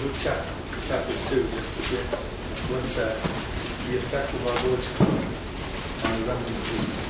Luke chapter 2, just to get a glimpse at the effect of our Lord's coming on the remnant of Israel.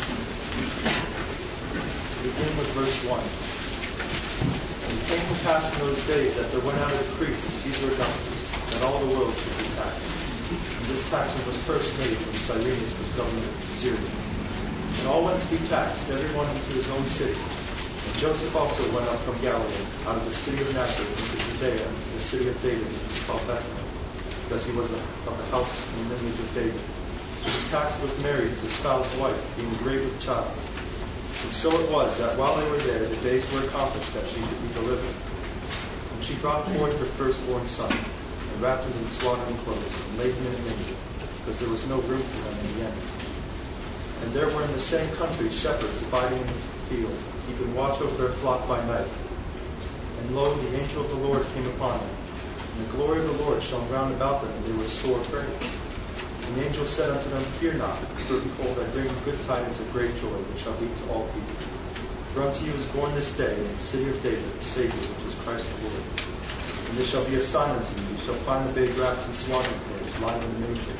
Begin with verse 1. And it came to pass in those days that there went out a decree from Caesar Augustus that all the world should be taxed. And this taxing was first made when Cyrenius was governor of Syria. And all went to be taxed, every one into his own city. And Joseph also went up from Galilee, out of the city of Nazareth, into Judea, into the city of David, which is called Bethlehem, because he was of the house and lineage of David, to be taxed with Mary, his espoused wife, being great with child. And so it was that while they were there, the days were accomplished that she should be delivered. And she brought forth her firstborn son, and wrapped him in swaddling clothes, and laid him in a manger, because there was no room for them in the inn. And there were in the same country shepherds abiding in the field, keeping watch over their flock by night. And lo, the angel of the Lord came upon them, and the glory of the Lord shone round about them, and they were sore afraid. And the angel said unto them, Fear not, for behold, I bring you good tidings of great joy, which shall be to all people. For unto you is born this day in the city of David the Savior, which is Christ the Lord. And this shall be a sign unto you, you shall find the babe wrapped in swaddling clothes, lying in the manger.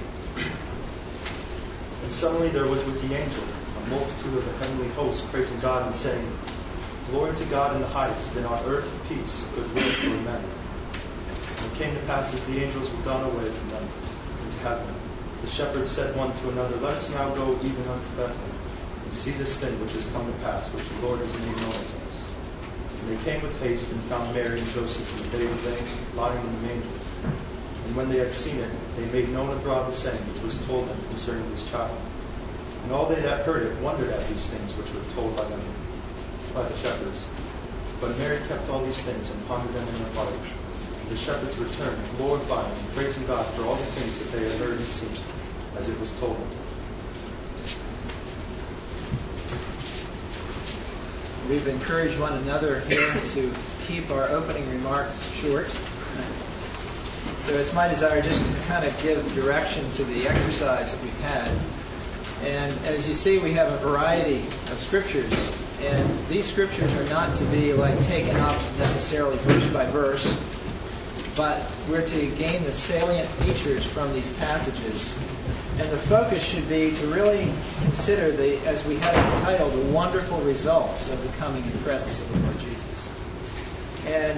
And suddenly there was with the angel a multitude of the heavenly hosts praising God and saying, Glory to God in the highest, and on earth peace, goodwill for men. And it came to pass as the angels were gone away from them into heaven, the shepherds said one to another, Let us now go even unto Bethlehem, and see this thing which is come to pass, which the Lord has made known unto us. And they came with haste and found Mary and Joseph and the babe lying in the manger. And when they had seen it, they made known abroad the saying which was told them concerning this child. And all they that heard it wondered at these things which were told by the shepherds. But Mary kept all these things and pondered them in her heart. And the shepherds returned, glorifying and praising God for all the things that they had heard and seen, as it was told them. We've encouraged one another here to keep our opening remarks short. So it's my desire just to kind of give direction to the exercise that we've had. And as you see, we have a variety of scriptures. And these scriptures are not to be like taken up necessarily verse by verse, but we're to gain the salient features from these passages. And the focus should be to really consider, as we have entitled, the wonderful results of the coming and presence of the Lord Jesus. And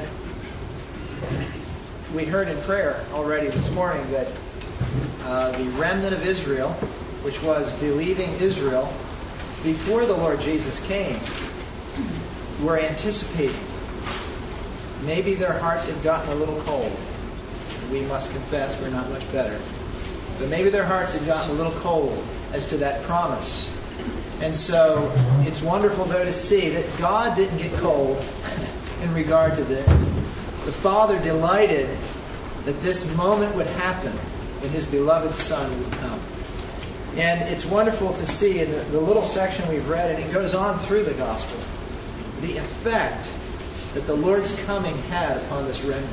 we heard in prayer already this morning that the remnant of Israel, which was believing Israel before the Lord Jesus came, were anticipating. Maybe their hearts had gotten a little cold. We must confess we're not much better. But maybe their hearts had gotten a little cold as to that promise. And so it's wonderful, though, to see that God didn't get cold in regard to this. The Father delighted that this moment would happen when His beloved Son would come. And it's wonderful to see in the little section we've read, and it goes on through the Gospel, the effect that the Lord's coming had upon this remnant.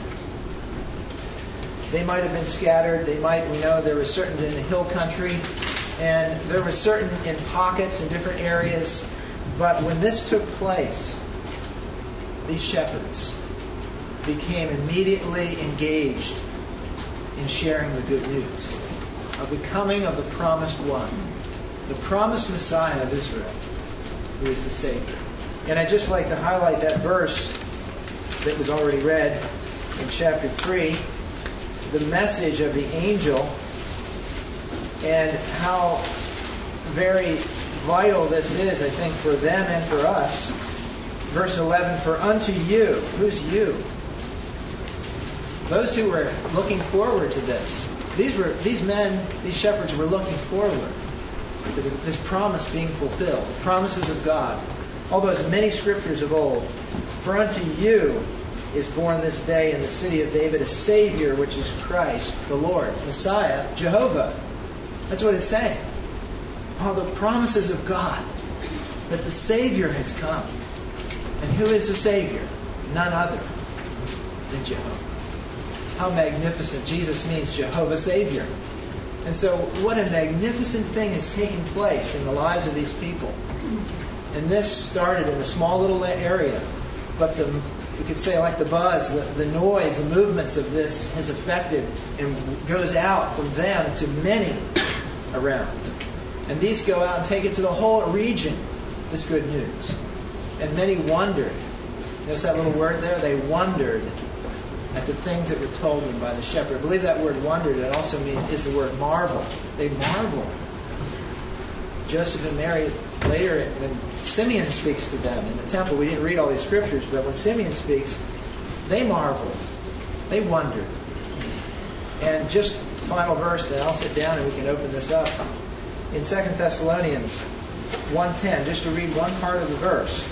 They might have been scattered. We know there were certain in the hill country, and there were certain in pockets in different areas. But when this took place, these shepherds became immediately engaged in sharing the good news of the coming of the promised one, the promised Messiah of Israel, who is the Savior. And I'd just like to highlight that verse that was already read in chapter 3, the message of the angel, and how very vital this is, I think, for them and for us. Verse 11, For unto you, who's you? Those who were looking forward to this. These shepherds were looking forward to this promise being fulfilled, the promises of God. All those many scriptures of old. For unto you is born this day in the city of David a Savior, which is Christ, the Lord, Messiah, Jehovah. That's what it's saying. All the promises of God, that the Savior has come. And who is the Savior? None other than Jehovah. How magnificent. Jesus means Jehovah Savior. And so what a magnificent thing has taken place in the lives of these people. And this started in a small little area. But the we could say like the buzz, the noise, the movements of this has affected and goes out from them to many around. And these go out and take it to the whole region, this good news. And many wondered. Notice that little word there? They wondered at the things that were told them by the shepherd. I believe that word wondered, it also is the word marvel. They marveled. Joseph and Mary, later when Simeon speaks to them in the temple, we didn't read all these scriptures, but when Simeon speaks, they marveled. They wondered. And just final verse, then I'll sit down and we can open this up. In 2 Thessalonians 1:10, just to read one part of the verse.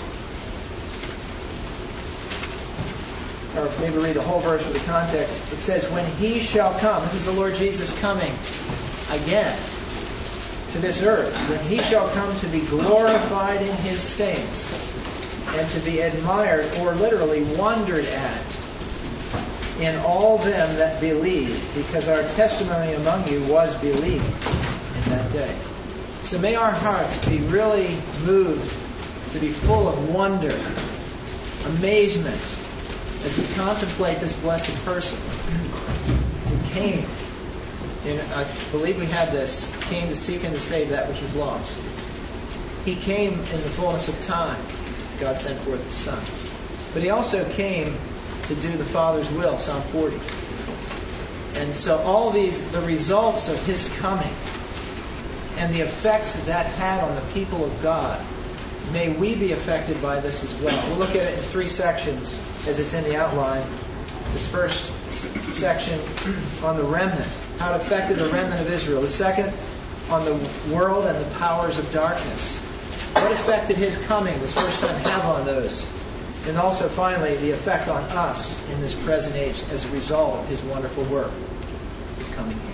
Or maybe read the whole verse for the context. It says, when He shall come, this is the Lord Jesus coming again to this earth, when He shall come to be glorified in His saints and to be admired, or literally wondered at, in all them that believe, because our testimony among you was believed in that day. So may our hearts be really moved to be full of wonder, amazement, as we contemplate this blessed person who came. And I believe we had this, came to seek and to save that which was lost. He came in the fullness of time. God sent forth the Son. But He also came to do the Father's will, Psalm 40. And so all these, the results of His coming and the effects that had on the people of God, may we be affected by this as well. We'll look at it in 3 sections as it's in the outline. This first section on the remnant, how it affected the remnant of Israel. The second on the world and the powers of darkness. What effect did His coming this first time have on those? And also finally the effect on us in this present age as a result of His wonderful work, His coming here.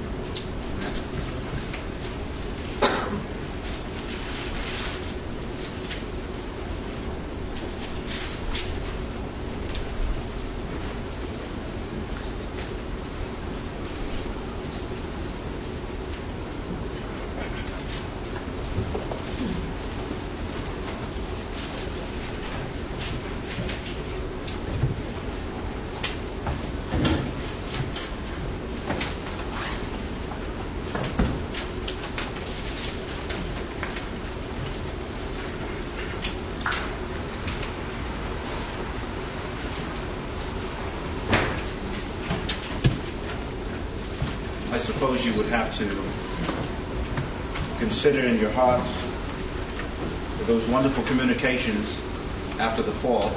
I suppose you would have to consider in your hearts those wonderful communications after the fall.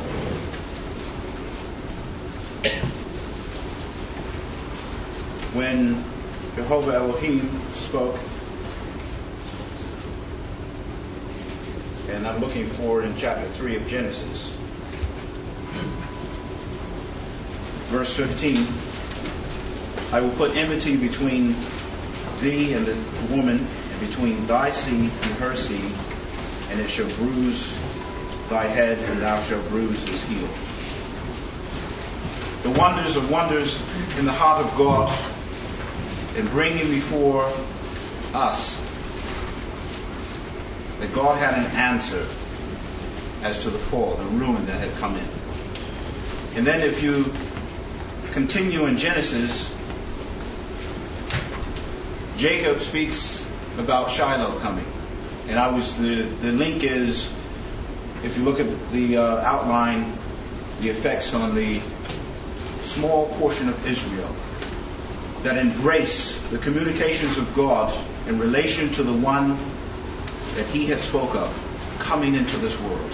When Jehovah Elohim spoke, and I'm looking forward in chapter 3 of Genesis, verse 15, I will put enmity between thee and the woman, and between thy seed and her seed, and it shall bruise thy head, and thou shalt bruise his heel. The wonders of wonders in the heart of God, and bringing before us that God had an answer as to the fall, the ruin that had come in. And then if you continue in Genesis, Jacob speaks about Shiloh coming. And the link is, if you look at the outline, the effects on the small portion of Israel that embrace the communications of God in relation to the one that He had spoke of coming into this world.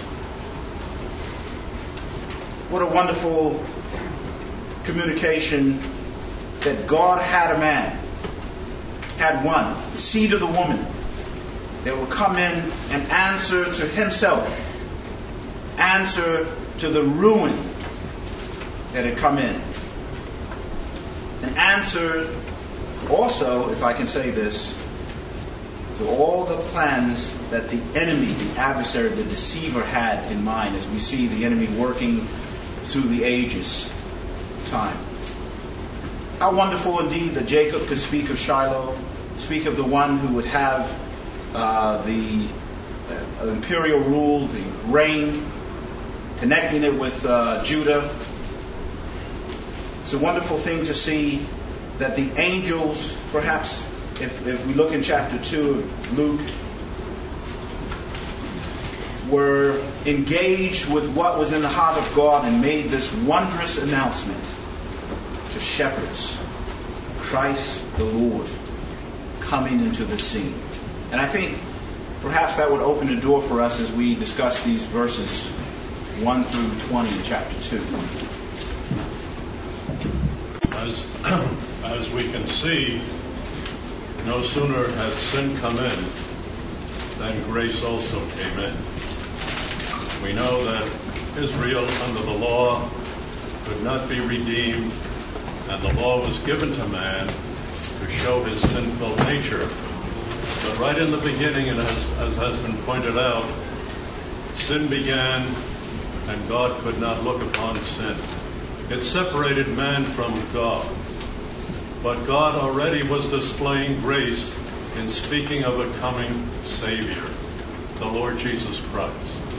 What a wonderful communication that God had a man, had one, the seed of the woman, that will come in and answer to Himself, answer to the ruin that had come in. An answer also, if I can say this, to all the plans that the enemy, the adversary, the deceiver had in mind, as we see the enemy working through the ages of time. How wonderful indeed that Jacob could speak of Shiloh, speak of the one who would have the imperial rule, the reign, connecting it with Judah. It's a wonderful thing to see that the angels, perhaps if we look in chapter 2 of Luke, were engaged with what was in the heart of God and made this wondrous announcement to shepherds. Christ the Lord coming into the scene. And I think perhaps that would open the door for us as we discuss these verses 1 through 20 in chapter 2. As we can see, no sooner had sin come in than grace also came in. We know that Israel under the law could not be redeemed, and the law was given to man to show his sinful nature. But right in the beginning, and as has been pointed out, sin began, and God could not look upon sin. It separated man from God. But God already was displaying grace in speaking of a coming Savior, the Lord Jesus Christ.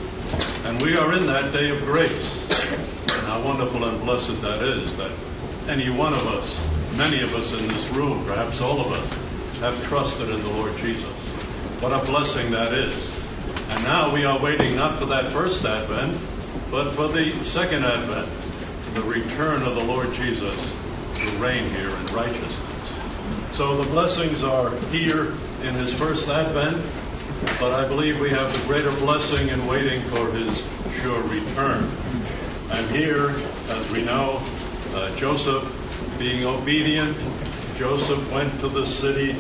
And we are in that day of grace. And how wonderful and blessed that is, that any one of us, many of us in this room, perhaps all of us, have trusted in the Lord Jesus. What a blessing that is. And now we are waiting not for that first advent, but for the second advent, the return of the Lord Jesus to reign here in righteousness. So the blessings are here in his first advent, but I believe we have the greater blessing in waiting for his sure return. And here, as we know, Joseph being obedient, Joseph went to the city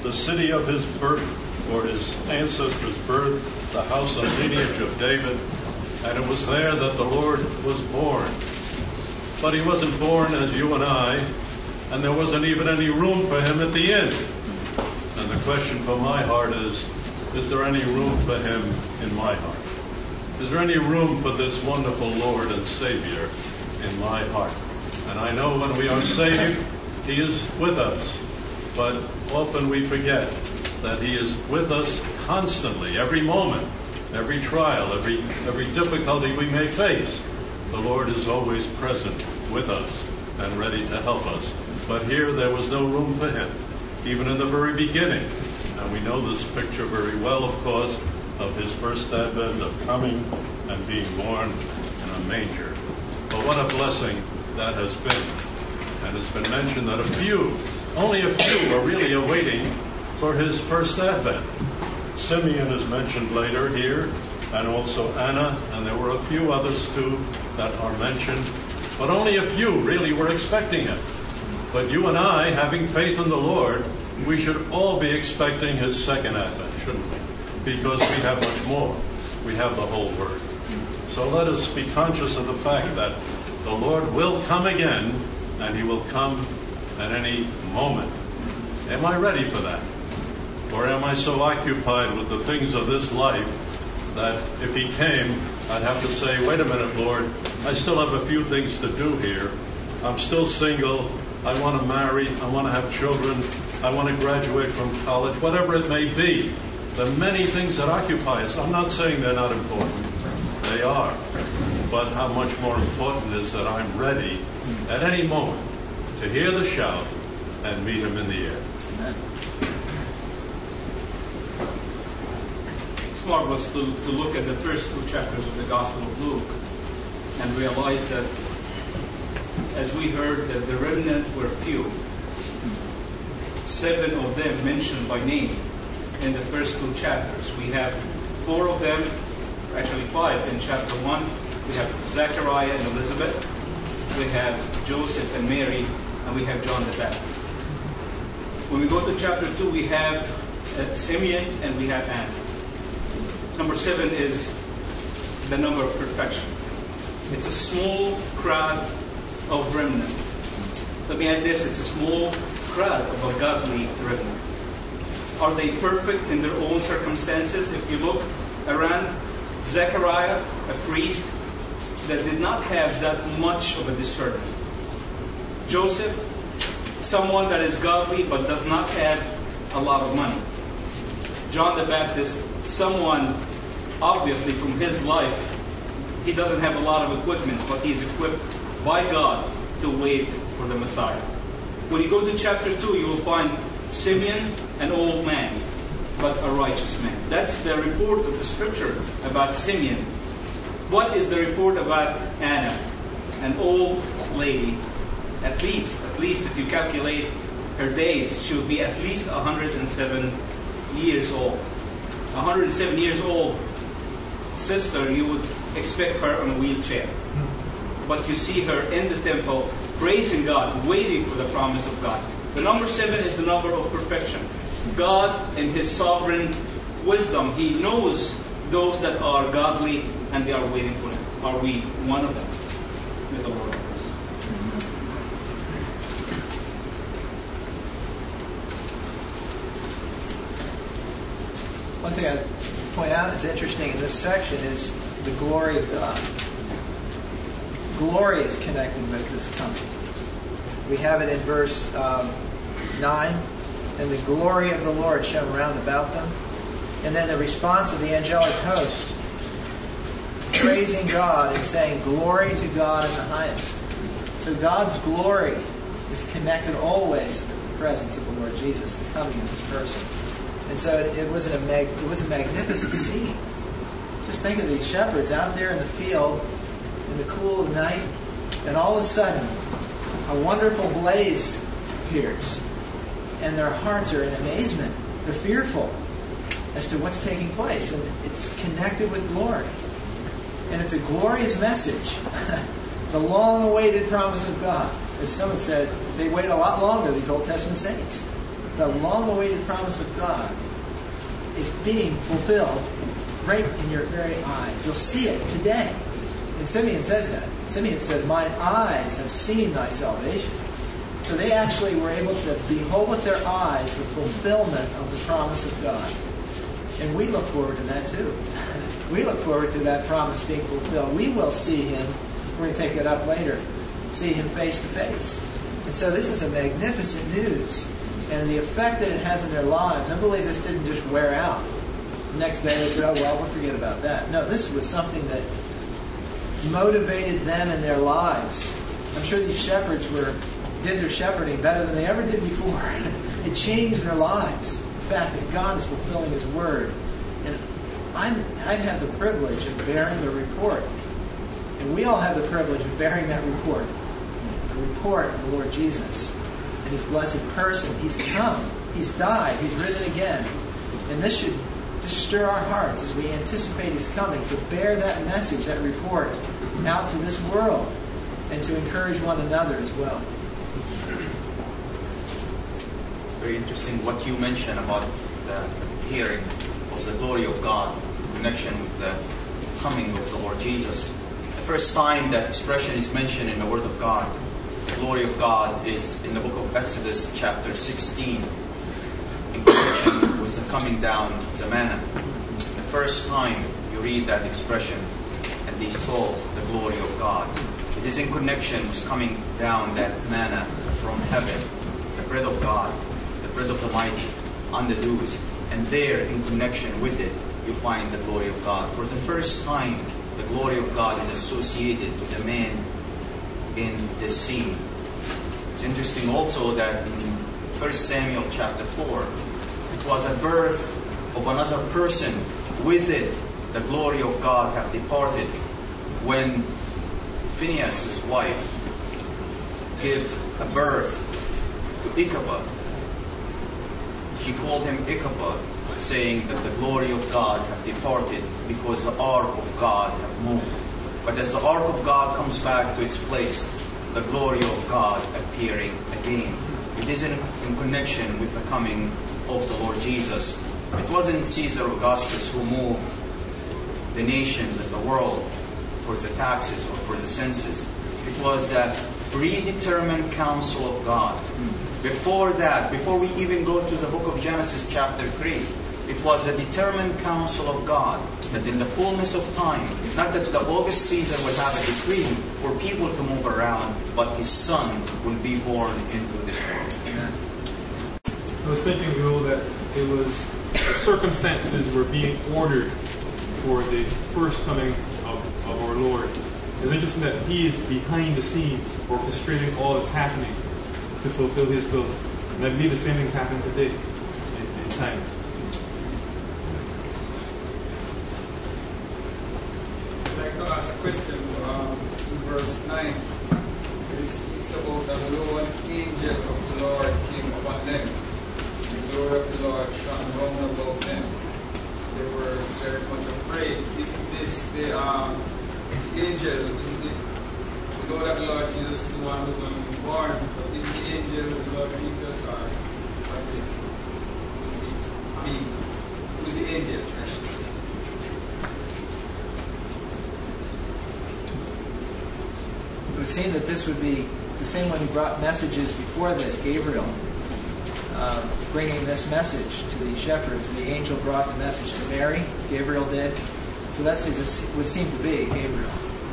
of his birth, or his ancestors' birth, the house and lineage of David, and it was there that the Lord was born. But he wasn't born as you and I, and there wasn't even any room for him at the inn. And the question for my heart is there any room for him in my heart? Is there any room for this wonderful Lord and Savior in my heart? And I know when we are saved, he is with us. But often we forget that he is with us constantly, every moment, every trial, every difficulty we may face. The Lord is always present with us and ready to help us. But here there was no room for him, even in the very beginning. And we know this picture very well, of course, of his first advent, of coming and being born in a manger. But what a blessing that has been. And it's been mentioned that only a few are really awaiting for his first advent. Simeon is mentioned later here, and also Anna, and there were a few others too that are mentioned. But only a few really were expecting it. But you and I, having faith in the Lord, we should all be expecting his second advent, shouldn't we? Because we have much more. We have the whole Word. So let us be conscious of the fact that the Lord will come again, and he will come at any moment. Am I ready for that? Or am I so occupied with the things of this life that if he came, I'd have to say, wait a minute, Lord, I still have a few things to do here. I'm still single. I want to marry. I want to have children. I want to graduate from college, whatever it may be. The many things that occupy us. I'm not saying they're not important. They are. But how much more important is that I'm ready at any moment to hear the shout and meet him in the air. Amen. It's marvelous to look at the first two chapters of the Gospel of Luke and realize that, as we heard, that the remnant were few. 7 of them mentioned by name in the first two chapters. We have 4 of them, actually 5 in chapter 1. We have Zechariah and Elizabeth. We have Joseph and Mary, and we have John the Baptist. When we go to chapter 2, we have Simeon and we have Anna. Number 7 is the number of perfection. It's a small crowd of remnant. Let me add this, it's a small crowd of a godly remnant. Are they perfect in their own circumstances? If you look around, Zechariah, a priest that did not have that much of a discernment. Joseph, someone that is godly but does not have a lot of money. John the Baptist, someone obviously from his life he doesn't have a lot of equipment, but he's equipped by God to wait for the Messiah. When you go to chapter 2, you will find Simeon, an old man, but a righteous man. That's the report of the scripture about Simeon. What is the report about Anna? An old lady, at least if you calculate her days, she would be at least 107 years old. 107 years old sister, you would expect her on a wheelchair. But you see her in the temple, praising God, waiting for the promise of God. The number 7 is the number of perfection. God, in His sovereign wisdom, He knows those that are godly and they are waiting for Him. Are we one of them? May the Lord bless. One thing I'd point out is interesting in this section is the glory of God. Glory is connected with this coming. We have it in verse 9, and the glory of the Lord shone round about them. And then the response of the angelic host, praising God and saying, glory to God in the highest. So God's glory is connected always with the presence of the Lord Jesus, the coming of His person. And so it was a magnificent scene. Just think of these shepherds out there in the field in the cool of the night, and all of a sudden a wonderful blaze appears, and their hearts are in amazement. They're fearful as to what's taking place, and it's connected with glory. And it's a glorious message. The long-awaited promise of God. As someone said, they wait a lot longer, these Old Testament saints. The long-awaited promise of God is being fulfilled right in your very eyes. You'll see it today. And Simeon says that. Simeon says, mine eyes have seen thy salvation. So they actually were able to behold with their eyes the fulfillment of the promise of God. And we look forward to that too. We look forward to that promise being fulfilled. We will see Him. We're going to take that up later. See Him face to face. And so this is a magnificent news. And the effect that it has in their lives, I believe this didn't just wear out. The next day they said, oh, well, we'll forget about that. No, this was something that motivated them in their lives. I'm sure these shepherds did their shepherding better than they ever did before. It changed their lives. The fact that God is fulfilling His word. And I've had the privilege of bearing the report. And we all have the privilege of bearing that report. The report of the Lord Jesus. And His blessed person. He's come. He's died. He's risen again. And this should just stir our hearts as we anticipate His coming, to bear that message, that report, out to this world, and to encourage one another as well. It's very interesting what you mentioned about the hearing of the glory of God in connection with the coming of the Lord Jesus. The first time that expression is mentioned in the Word of God, the glory of God, is in the book of Exodus chapter 16, in connection with the coming down of the manna. The first time you read that expression, and they saw the glory of God, it is in connection with coming down that manna from heaven, the bread of God, the bread of the mighty, on the dews. And there, in connection with it, you find the glory of God. For the first time, the glory of God is associated with a man in this scene. It's interesting also that in 1 Samuel chapter 4, it was a birth of another person. With it, the glory of God have departed when Phinehas' wife gave a birth to Ichabod. She called him Ichabod, saying that the glory of God have departed because the ark of God have moved. But as the ark of God comes back to its place, the glory of God appearing again. It is in connection with the coming of the Lord Jesus. It wasn't Caesar Augustus who moved the nations of the world for the taxes or for the census. It was that predetermined counsel of God. Before that, before we even go to the book of Genesis chapter 3, it was the determined counsel of God that in the fullness of time, not that the August Caesar would have a decree for people to move around, but his son will be born into this world. I was thinking, Bill, that it was circumstances were being ordered for the first coming of of our Lord. It's interesting that He is behind the scenes, orchestrating all that's happening to fulfill His will. And I believe the same thing's happening today in time. I'd like to ask a question. In verse 9, it speaks about that lo, an angel of the Lord came upon them. The glory of the Lord shone round about them. They were very much afraid. Isn't this the angel? Isn't it? We know that the Lord Jesus is the one who's going to be born, but is the angel of the Lord Jesus or was it? Who's the angel, I should say? It would seem that this would be the same one who brought messages before this, Gabriel, bringing this message to the shepherds. The angel brought the message to Mary, Gabriel did. So that's who this would seem to be, Gabriel.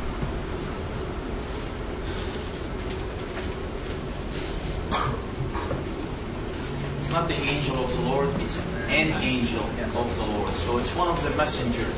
It's not the angel of the Lord, it's an angel of the Lord. So it's one of the messengers.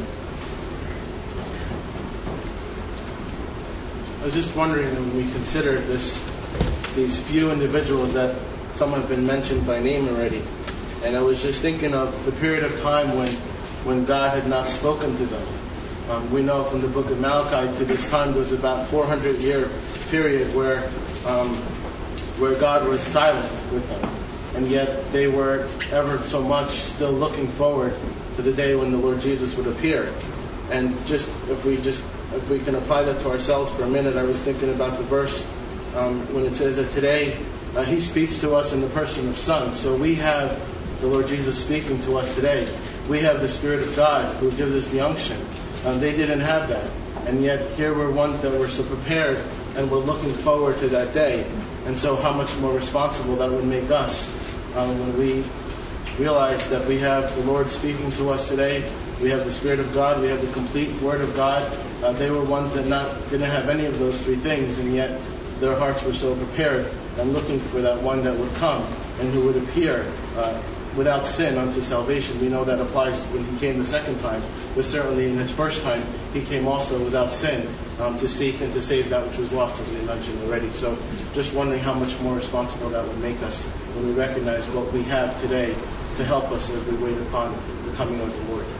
I was just wondering, when we consider these few individuals that some have been mentioned by name already, and I was just thinking of the period of time when God had not spoken to them. We know from the book of Malachi to this time there was about 400-year period where God was silent with them, and yet they were ever so much still looking forward to the day when the Lord Jesus would appear. And if we can apply that to ourselves for a minute, I was thinking about the verse when it says that today He speaks to us in the person of Son. So we have the Lord Jesus speaking to us today. We have the Spirit of God who gives us the unction. They didn't have that. And yet here we're ones that were so prepared and we're looking forward to that day. And so how much more responsible that would make us when we realize that we have the Lord speaking to us today. We have the Spirit of God. We have the complete Word of God. They were ones that didn't have any of those three things, and yet their hearts were so prepared and looking for that one that would come and who would appear without sin unto salvation. We know that applies when He came the second time, but certainly in His first time, He came also without sin to seek and to save that which was lost, as we mentioned already. So just wondering how much more responsible that would make us when we recognize what we have today to help us as we wait upon the coming of the Lord.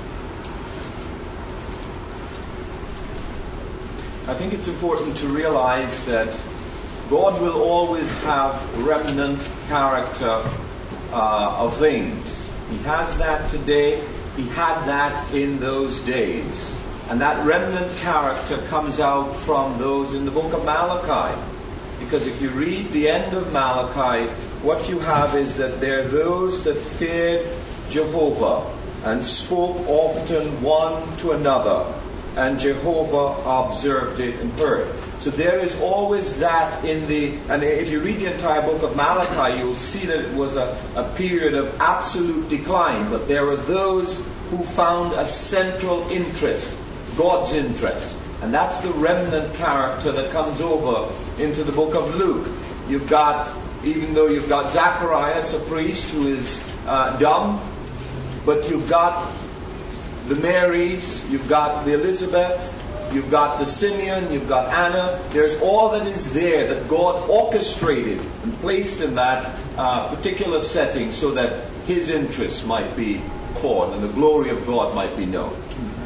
I think it's important to realize that God will always have remnant character of things. He has that today. He had that in those days. And that remnant character comes out from those in the book of Malachi. Because if you read the end of Malachi, what you have is that there are those that feared Jehovah and spoke often one to another, and Jehovah observed it and heard. So there is always that and if you read the entire book of Malachi, you'll see that it was a period of absolute decline. But there are those who found a central interest, God's interest. And that's the remnant character that comes over into the book of Luke. Even though you've got Zacharias, a priest who is dumb, but you've got the Marys, you've got the Elizabeth, you've got the Simeon, you've got Anna. There's all that is there that God orchestrated and placed in that particular setting so that His interests might be formed and the glory of God might be known.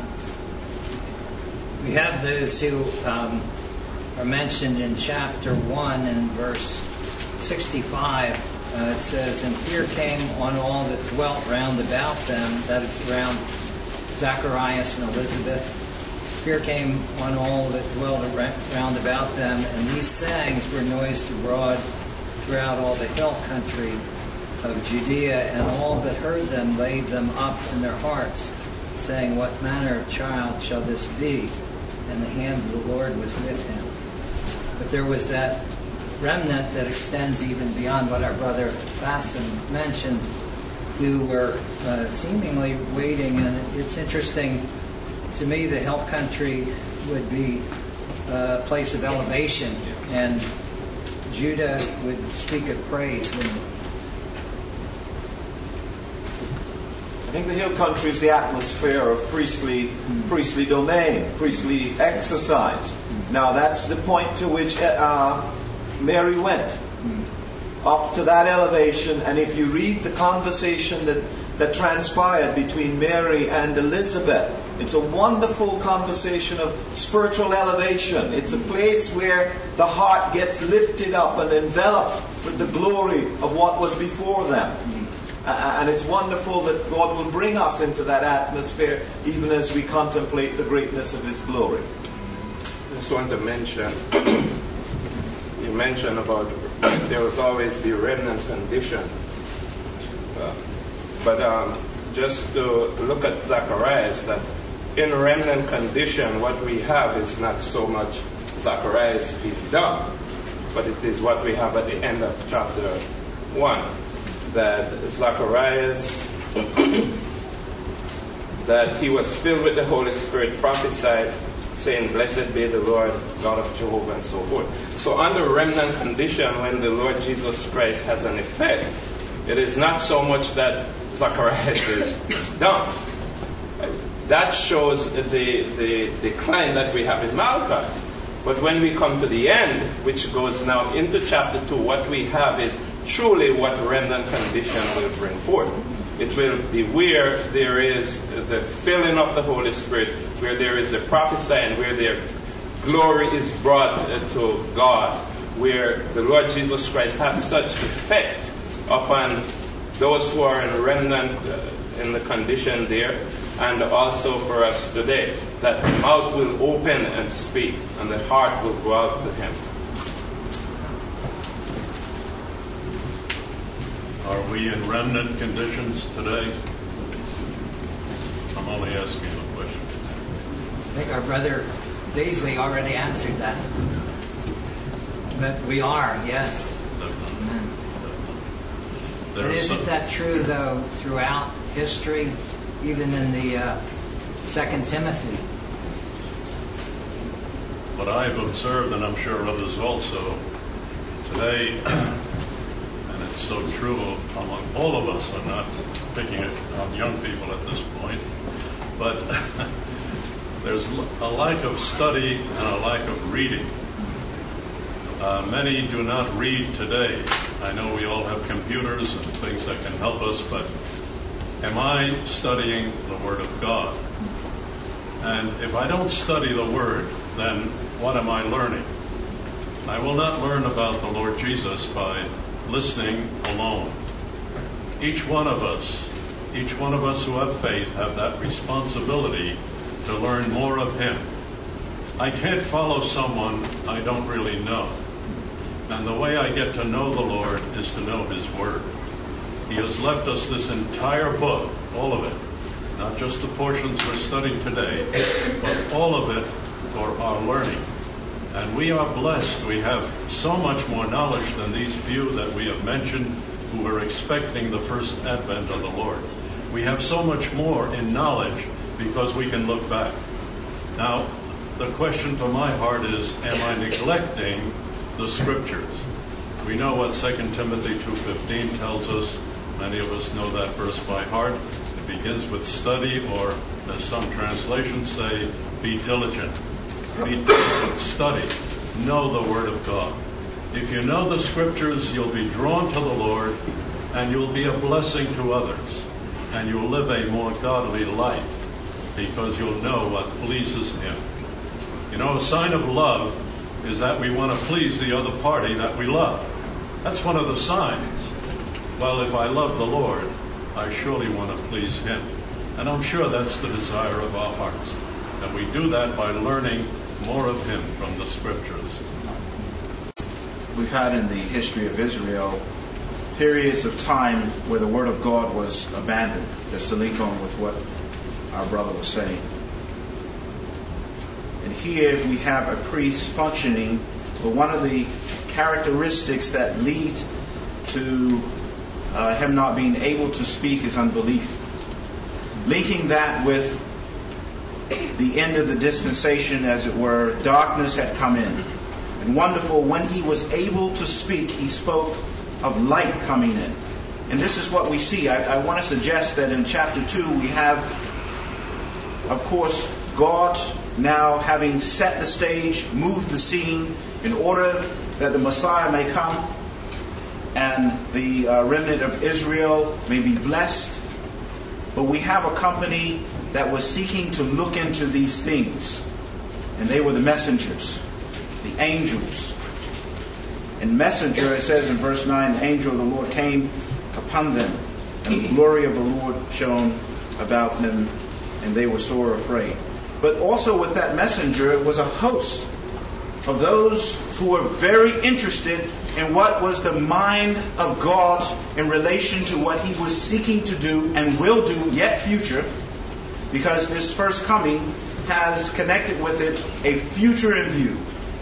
We have those who are mentioned in chapter 1 and verse 65. It says, "And fear came on all that dwelt round about them," that is around Zacharias and Elizabeth. "Fear came on all that dwelt round about them, and these sayings were noised abroad throughout all the hill country of Judea, and all that heard them laid them up in their hearts, saying, What manner of child shall this be? And the hand of the Lord was with him." But there was that remnant that extends even beyond what our brother Basson mentioned, who were seemingly waiting. And it's interesting to me, the hill country would be a place of elevation, and Judah would speak of praise. I think the hill country is the atmosphere of priestly domain, priestly exercise. Now that's the point to which Mary went, up to that elevation. And if you read the conversation that transpired between Mary and Elizabeth, it's a wonderful conversation of spiritual elevation. It's a place where the heart gets lifted up and enveloped with the glory of what was before them. And it's wonderful that God will bring us into that atmosphere even as we contemplate the greatness of His glory. I just want to mention, you mentioned about there will always be remnant condition. But just to look at Zacharias, that in remnant condition, what we have is not so much Zacharias being done, but it is what we have at the end of chapter 1. That Zacharias, that he was filled with the Holy Spirit, prophesied, saying, "Blessed be the Lord, God of Jehovah," and so forth. So under remnant condition, when the Lord Jesus Christ has an effect, it is not so much that Zacharias is done. That shows the decline that we have in Malachi. But when we come to the end, which goes now into chapter 2, what we have is truly what remnant condition will bring forth. It will be where there is the filling of the Holy Spirit, where there is the prophesying, where their glory is brought to God, where the Lord Jesus Christ has such effect upon those who are in remnant in the condition there, and also for us today, that the mouth will open and speak, and the heart will go out to Him. Are we in remnant conditions today? I'm only asking a question. I think our brother Daisley already answered that. But we are, yes. Amen. But isn't that true, though, throughout history, even in the 2 Timothy? What I've observed, and I'm sure others also, today, and it's so true among all of us, I'm not picking it on young people at this point, but there's a lack of study and a lack of reading. Many do not read today. I know we all have computers and things that can help us, but am I studying the Word of God? And if I don't study the Word, then what am I learning? I will not learn about the Lord Jesus by listening alone. Each one of us who have faith have that responsibility to learn more of Him. I can't follow someone I don't really know. And the way I get to know the Lord is to know His Word. He has left us this entire book, all of it, not just the portions we're studying today, but all of it for our learning. And we are blessed. We have so much more knowledge than these few that we have mentioned who are expecting the first advent of the Lord. We have so much more in knowledge because we can look back. Now, the question for my heart is, am I neglecting the Scriptures? We know what 2 Timothy 2:15 tells us. Many of us know that verse by heart. It begins with study, or as some translations say, be diligent. Be diligent, study. Know the Word of God. If you know the Scriptures, you'll be drawn to the Lord, and you'll be a blessing to others. And you'll live a more godly life, because you'll know what pleases Him. You know, a sign of love is that we want to please the other party that we love. That's one of the signs. Well, if I love the Lord, I surely want to please Him. And I'm sure that's the desire of our hearts. And we do that by learning more of Him from the Scriptures. We've had in the history of Israel periods of time where the Word of God was abandoned, just to link on with what our brother was saying. And here we have a priest functioning, but one of the characteristics that lead to him not being able to speak is unbelief. Linking that with the end of the dispensation, as it were, darkness had come in. And wonderful, when he was able to speak, he spoke of light coming in. And this is what we see. I want to suggest that in chapter 2 we have, of course, God now having set the stage, moved the scene in order that the Messiah may come and the remnant of Israel may be blessed. But we have a company that was seeking to look into these things. And they were the messengers, the angels. And messenger, it says in verse 9, the angel of the Lord came upon them, and the glory of the Lord shone about them, and they were sore afraid. But also with that messenger was a host of those who were very interested in what was the mind of God in relation to what He was seeking to do and will do yet future, because this first coming has connected with it a future in view.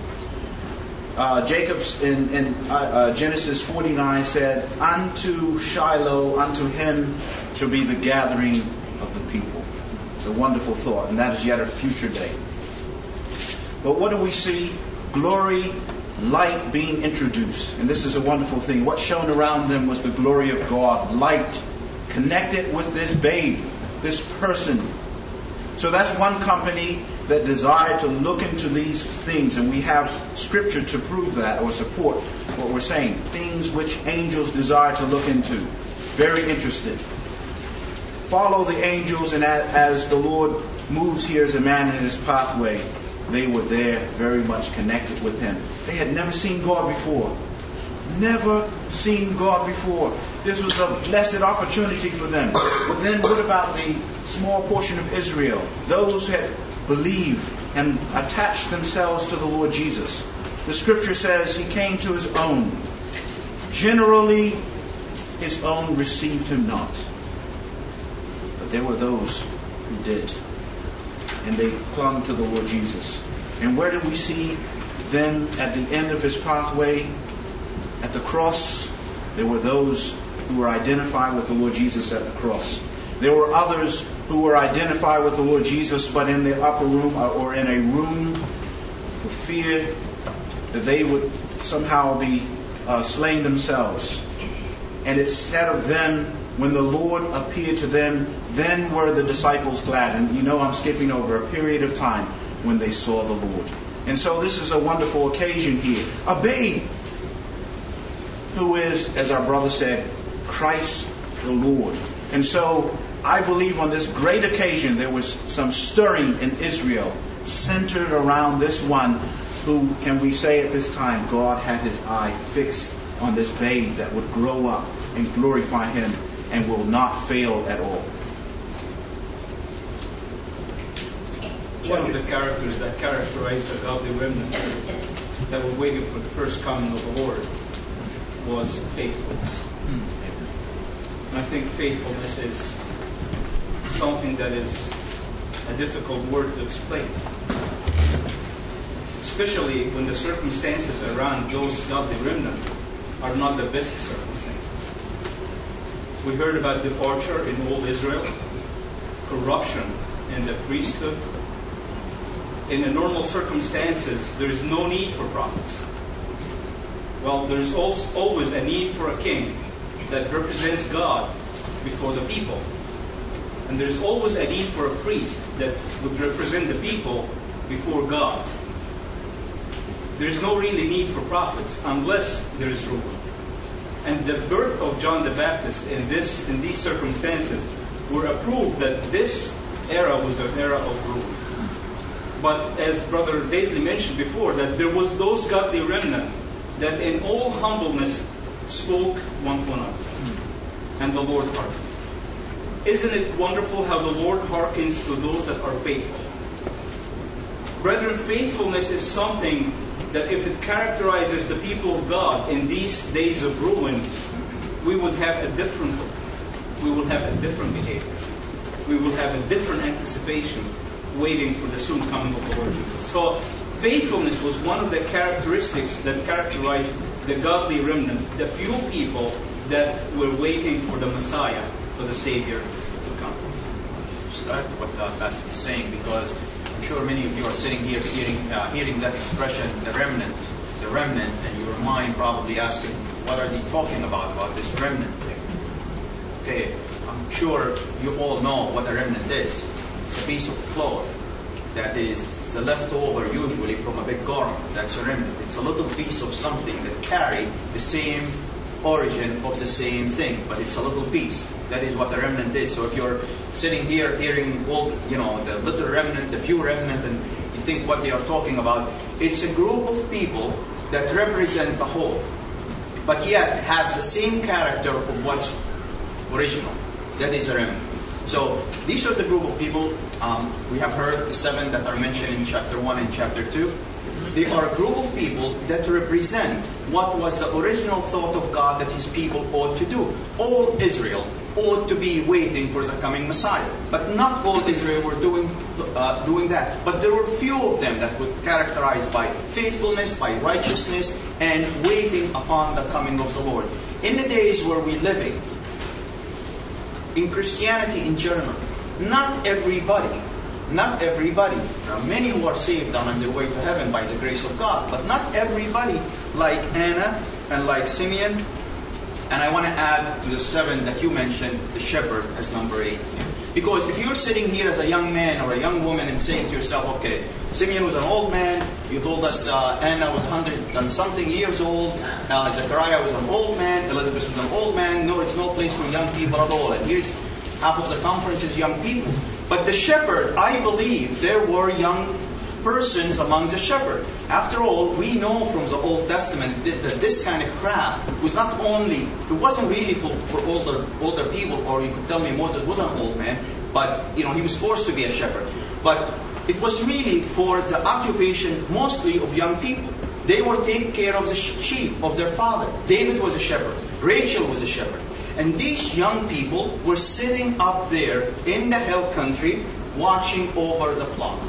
Jacob's in Genesis 49 said, "Unto Shiloh, unto him shall be the gathering of the people." It's a wonderful thought, and that is yet a future day. But what do we see? Glory, light being introduced. And this is a wonderful thing. What shone around them was the glory of God. Light connected with this babe, this person. So that's one company that desired to look into these things. And we have scripture to prove that or support what we're saying. Things which angels desire to look into. Very interested. Follow the angels, and as the Lord moves here as a man in his pathway, they were there very much connected with Him. They had never seen God before. Never seen God before. This was a blessed opportunity for them. But then what about the small portion of Israel? Those who had believed and attached themselves to the Lord Jesus. The scripture says He came to His own. Generally, His own received Him not. But there were those who did. And they clung to the Lord Jesus. And where do we see them at the end of His pathway? At the cross, there were those who were identified with the Lord Jesus at the cross. There were others who were identified with the Lord Jesus, but in the upper room or in a room for fear that they would somehow be slain themselves. And instead of them, when the Lord appeared to them, then were the disciples glad. And you know I'm skipping over a period of time when they saw the Lord. And so this is a wonderful occasion here. A babe who is, as our brother said, Christ the Lord. And so I believe on this great occasion there was some stirring in Israel centered around this one who, can we say at this time, God had His eye fixed on this babe that would grow up and glorify Him and will not fail at all. One of the characters that characterized the godly remnant that were waiting for the first coming of the Lord was faithfulness. And I think faithfulness is something that is a difficult word to explain. Especially when the circumstances around those godly remnant are not the best circumstances. We heard about departure in old Israel, corruption in the priesthood. In the normal circumstances, there is no need for prophets. Well, there is always a need for a king that represents God before the people. And there's always a need for a priest that would represent the people before God. There's no really need for prophets unless there is rule. And the birth of John the Baptist in these circumstances were a proof that this era was an era of rule. But as Brother Daisley mentioned before, that there was those godly remnant that in all humbleness spoke one to another. And the Lord hearkened. Isn't it wonderful how the Lord hearkens to those that are faithful? Brethren, faithfulness is something that if it characterizes the people of God in these days of ruin, we would have a different look. We will have a different behavior. We will have a different anticipation waiting for the soon coming of the Lord Jesus. So faithfulness was one of the characteristics that characterized the godly remnant, the few people that were waiting for the Messiah, for the Savior to come. Just add to what Pastor was saying, because I'm sure many of you are sitting here hearing that expression, the remnant, and your mind probably asking, what are they talking about this remnant thing? Okay, I'm sure you all know what a remnant is. It's a piece of cloth that is the leftover usually from a big garment. That's a remnant. It's a little piece of something that carry the same origin of the same thing, but it's a little piece. That is what a remnant is. So if you're sitting here hearing all, the little remnant, the few remnant, and you think what they are talking about, it's a group of people that represent the whole, but yet have the same character of what's original. That is a remnant. So these are the group of people. We have heard the 7 that are mentioned in chapter 1 and chapter 2. They are a group of people that represent what was the original thought of God that His people ought to do. All Israel ought to be waiting for the coming Messiah. But not all Israel were doing that. But there were few of them that were characterized by faithfulness, by righteousness, and waiting upon the coming of the Lord. In the days where we're living, in Christianity in general, not everybody, there are many who are saved and on their way to heaven by the grace of God, but not everybody like Anna and like Simeon. And I want to add to the 7 that you mentioned, the shepherd as number 8. Because if you're sitting here as a young man or a young woman and saying to yourself, okay, Simeon was an old man, you told us Anna was 100 and something years old, Zechariah was an old man, Elizabeth was an old man, no, it's no place for young people at all. And here's half of the conference is young people. But the shepherd, I believe there were young persons among the shepherd. After all, we know from the Old Testament that this kind of craft was not only, it wasn't really for older people, or you could tell me Moses was an old man, but he was forced to be a shepherd. But it was really for the occupation mostly of young people. They were taking care of the sheep of their father. David was a shepherd. Rachel was a shepherd. And these young people were sitting up there in the hill country watching over the flock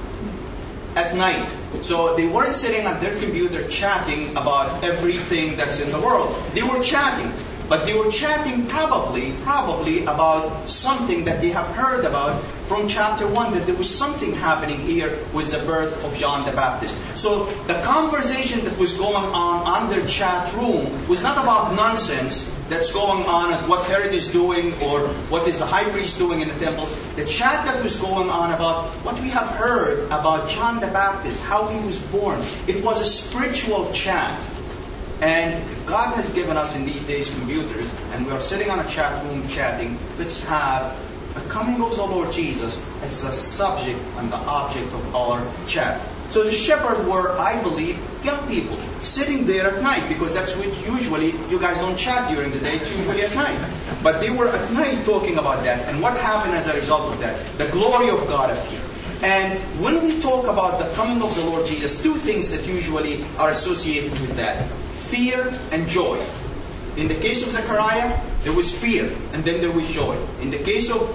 at night. So they weren't sitting at their computer chatting about everything that's in the world. They were chatting. But they were chatting probably about something that they have heard about from chapter 1, that there was something happening here with the birth of John the Baptist. So the conversation that was going on their chat room was not about nonsense that's going on and what Herod is doing or what is the high priest doing in the temple. The chat that was going on about what we have heard about John the Baptist, how he was born. It was a spiritual chat. And God has given us in these days computers, and we are sitting on a chat room chatting. Let's have the coming of the Lord Jesus as the subject and the object of our chat. So the shepherds were, I believe, young people sitting there at night, because that's what usually, you guys don't chat during the day, it's usually at night. But they were at night talking about that. And what happened as a result of that? The glory of God appeared. And when we talk about the coming of the Lord Jesus, 2 things that usually are associated with that. Fear and joy. In the case of Zechariah, there was fear, and then there was joy. In the case of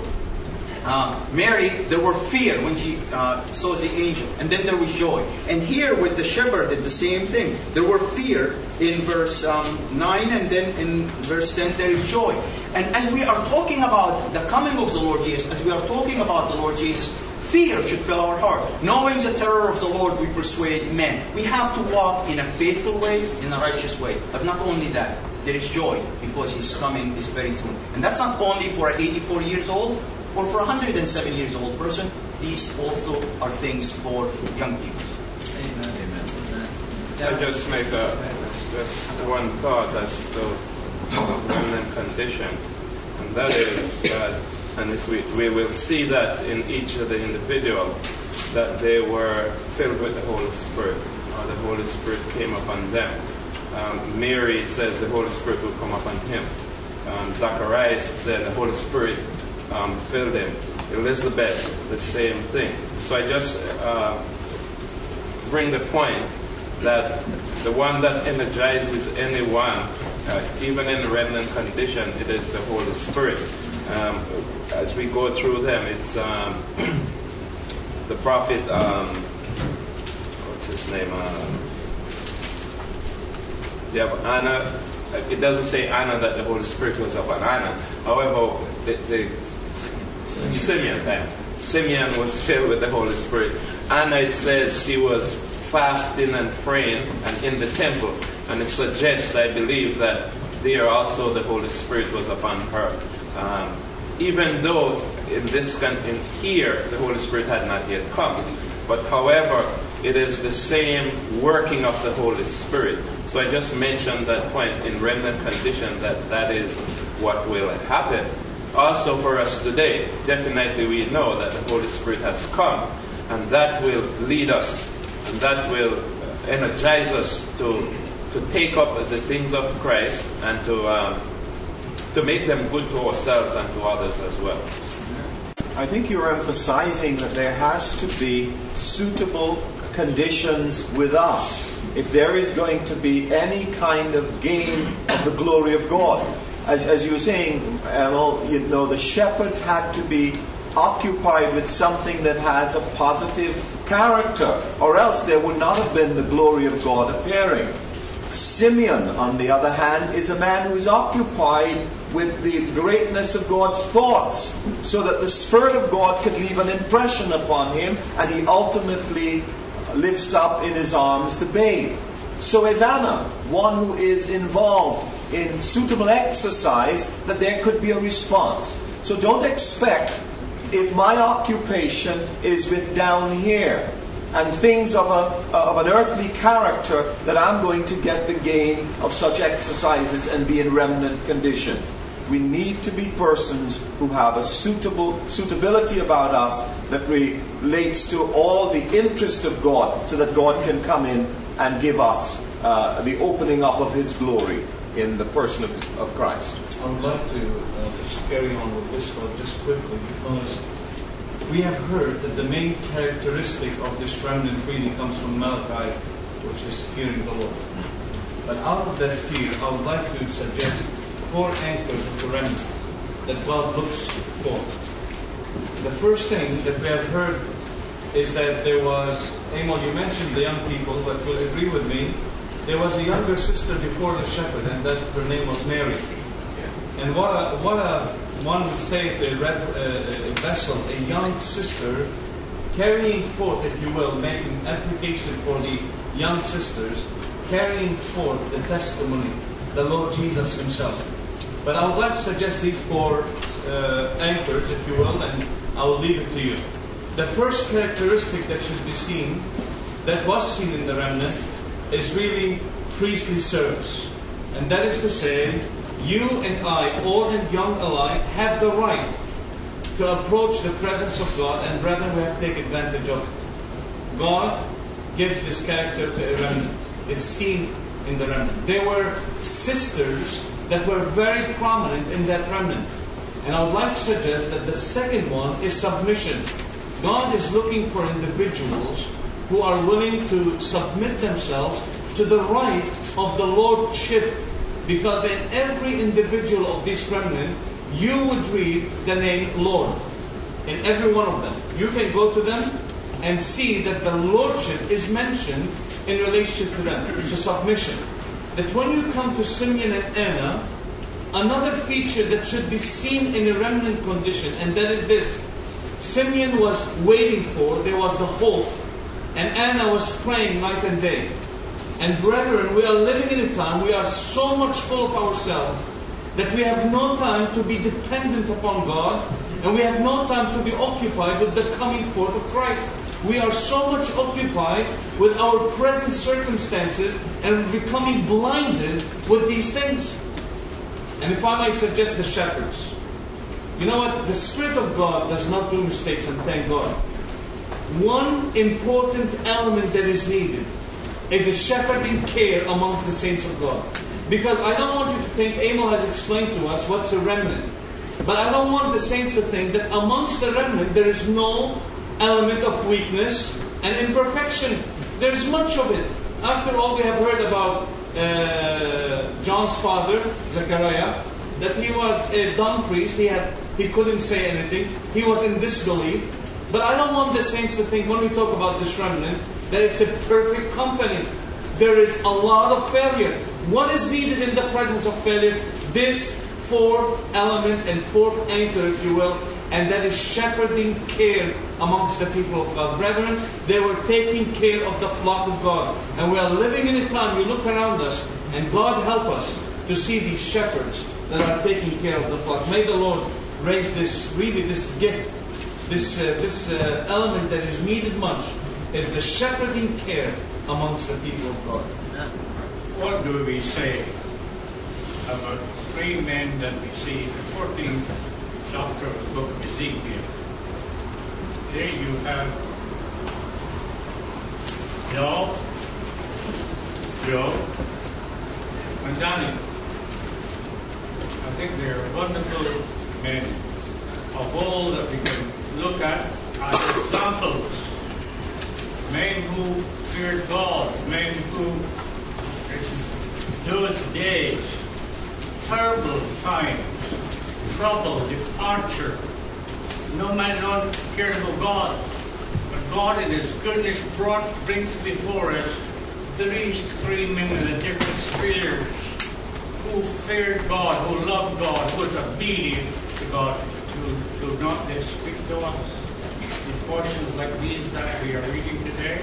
Mary, there were fear when she saw the angel, and then there was joy. And here with the shepherd, it's the same thing. There were fear in verse 9, and then in verse 10 there is joy. And as we are talking about the coming of the Lord Jesus, as we are talking about the Lord Jesus, fear should fill our heart. Knowing the terror of the Lord, we persuade men. We have to walk in a faithful way, in a righteous way. But not only that, there is joy because His coming is very soon. And that's not only for an 84 years old or for a 107 years old person. These also are things for young people. Amen. I just make just one thought as to remnant condition, and that is that. And if we will see that in each of the individual, that they were filled with the Holy Spirit, or the Holy Spirit came upon them. Mary says the Holy Spirit will come upon him. Zacharias said the Holy Spirit filled him. Elizabeth, the same thing. So I just bring the point that the one that energizes anyone, even in a remnant condition, it is the Holy Spirit. As we go through them, it's the prophet, what's his name? You have Anna. It doesn't say Anna that the Holy Spirit was upon Anna. However, Simeon was filled with the Holy Spirit. Anna, it says she was fasting and praying and in the temple. And it suggests, I believe, that there also the Holy Spirit was upon her. even though in here the Holy Spirit had not yet come. But however, it is the same working of the Holy Spirit. So I just mentioned that point in remnant condition, that is what will happen. Also for us today, definitely we know that the Holy Spirit has come, and that will lead us, and that will energize us to take up the things of Christ and to make them good to ourselves and to others as well. I think you're emphasizing that there has to be suitable conditions with us if there is going to be any kind of gain of the glory of God. As you were saying, the shepherds had to be occupied with something that has a positive character, or else there would not have been the glory of God appearing. Simeon, on the other hand, is a man who is occupied with the greatness of God's thoughts, so that the Spirit of God can leave an impression upon him, and he ultimately lifts up in his arms the babe. So is Anna, one who is involved in suitable exercise, that there could be a response. So don't expect, if my occupation is with down here and things of an earthly character, that I'm going to get the gain of such exercises and be in remnant conditions. We need to be persons who have a suitability about us that relates to all the interest of God, so that God can come in and give us the opening up of His glory in the person of Christ. I would like to just carry on with this thought just quickly, because we have heard that the main characteristic of this remnant really comes from Malachi, which is fearing the Lord. But out of that fear, I would like to suggest 4 anchors of the remnant that God looks for. The first thing that we have heard is that there was, Emil, you mentioned the young people, but will agree with me, there was a younger sister before the shepherd, and that her name was Mary. And one would say the red vessel, a young sister, carrying forth, if you will, making application for the young sisters, carrying forth the testimony, the Lord Jesus Himself. But I would like to suggest these 4 anchors, if you will, and I will leave it to you. The first characteristic that should be seen, that was seen in the remnant, is really priestly service. And that is to say, you and I, old and young alike, have the right to approach the presence of God, and brethren, we have to take advantage of it. God gives this character to a remnant. It's seen in the remnant. There were sisters that were very prominent in that remnant. And I would like to suggest that the second one is submission. God is looking for individuals who are willing to submit themselves to the right of the Lordship. Because in every individual of this remnant, you would read the name Lord. In every one of them. You can go to them and see that the Lordship is mentioned in relationship to them. So submission. That when you come to Simeon and Anna, another feature that should be seen in a remnant condition, and that is this. Simeon was waiting for, there was the hope, and Anna was praying night and day. And brethren, we are living in a time, we are so much full of ourselves, that we have no time to be dependent upon God, and we have no time to be occupied with the coming forth of Christ. We are so much occupied with our present circumstances and becoming blinded with these things. And if I may suggest the shepherds, you know what? The Spirit of God does not do mistakes, and thank God. One important element that is needed is the shepherding care amongst the saints of God. Because I don't want you to think, Emil has explained to us what's a remnant. But I don't want the saints to think that amongst the remnant there is no element of weakness and imperfection. There is much of it. After all, we have heard about John's father, Zechariah, that he was a dumb priest. He couldn't say anything. He was in disbelief. But I don't want the saints to think, when we talk about this remnant, that it's a perfect company. There is a lot of failure. What is needed in the presence of failure? This 4th element and 4th anchor, if you will, and that is shepherding care amongst the people of God. Brethren, they were taking care of the flock of God. And we are living in a time, you look around us, and God help us, to see these shepherds that are taking care of the flock. May the Lord raise this gift, this element that is needed much, is the shepherding care amongst the people of God. What do we say about three men that we see in the 14th chapter of the book of Ezekiel? There you have Job, and Daniel. I think they are wonderful men of all that we can look at as examples. Men who feared God, men who, in those days, terrible times, trouble, departure. No man cared about God. But God in His goodness brings before us these three men in the different spheres who feared God, who loved God, who was obedient to God. Do not they speak to us in portions like these that we are reading today?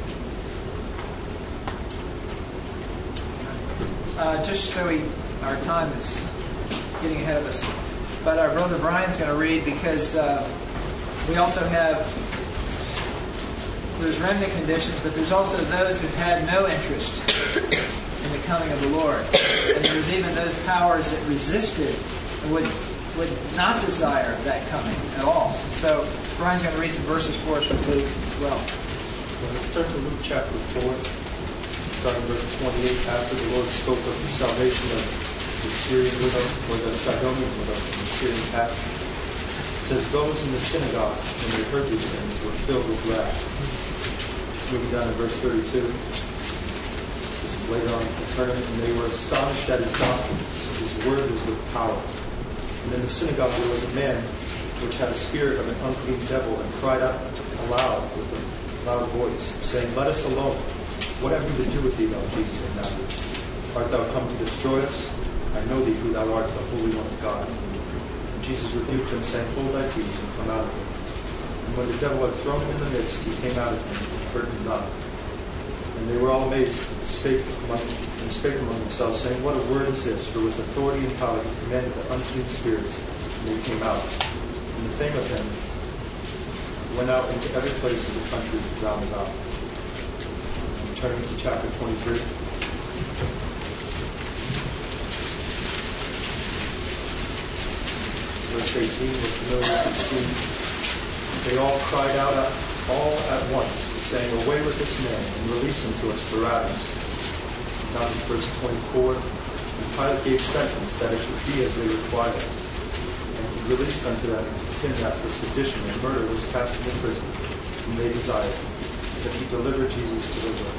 Just so our time is getting ahead of us, but our brother Brian's going to read, because we also have, there's remnant conditions, but there's also those who had no interest in the coming of the Lord. And there's even those powers that resisted and would not desire that coming at all. And so Brian's going to read some verses for us from Luke as well. Let's turn to Luke chapter 4, starting verse 28. After the Lord spoke of the salvation of the Syrian widow, or the Sidonian widow, and the Syrian captive, it says, those in the synagogue, when they heard these things, were filled with wrath. Moving down to verse 32. This is later on in Capernaum. And they were astonished at his doctrine. His word was with power. And in the synagogue there was a man which had a spirit of an unclean devil, and cried out aloud with a loud voice, saying, Let us alone. What have we to do with thee, thou Jesus of Nazareth? Art thou come to destroy us? I know thee who thou art, the Holy One of God. And Jesus rebuked him, saying, Hold thy peace, and come out of him. And when the devil had thrown him in the midst, he came out of him, and hurt him not. And they were all amazed, and spake among themselves, saying, What a word is this? For with authority and power he commanded the unclean spirits, and they came out. And the fame of him went out into every place in the country round about. Turning to chapter 23. Verse 18, we're familiar with the scene. They all cried out all at once, saying, Away with this man, and release him to us, Barabbas. Now in verse 24, and Pilate gave sentence that it should be as they required. And he released unto them him that for sedition and murder was cast into prison, whom they desired, that he deliver Jesus to the world.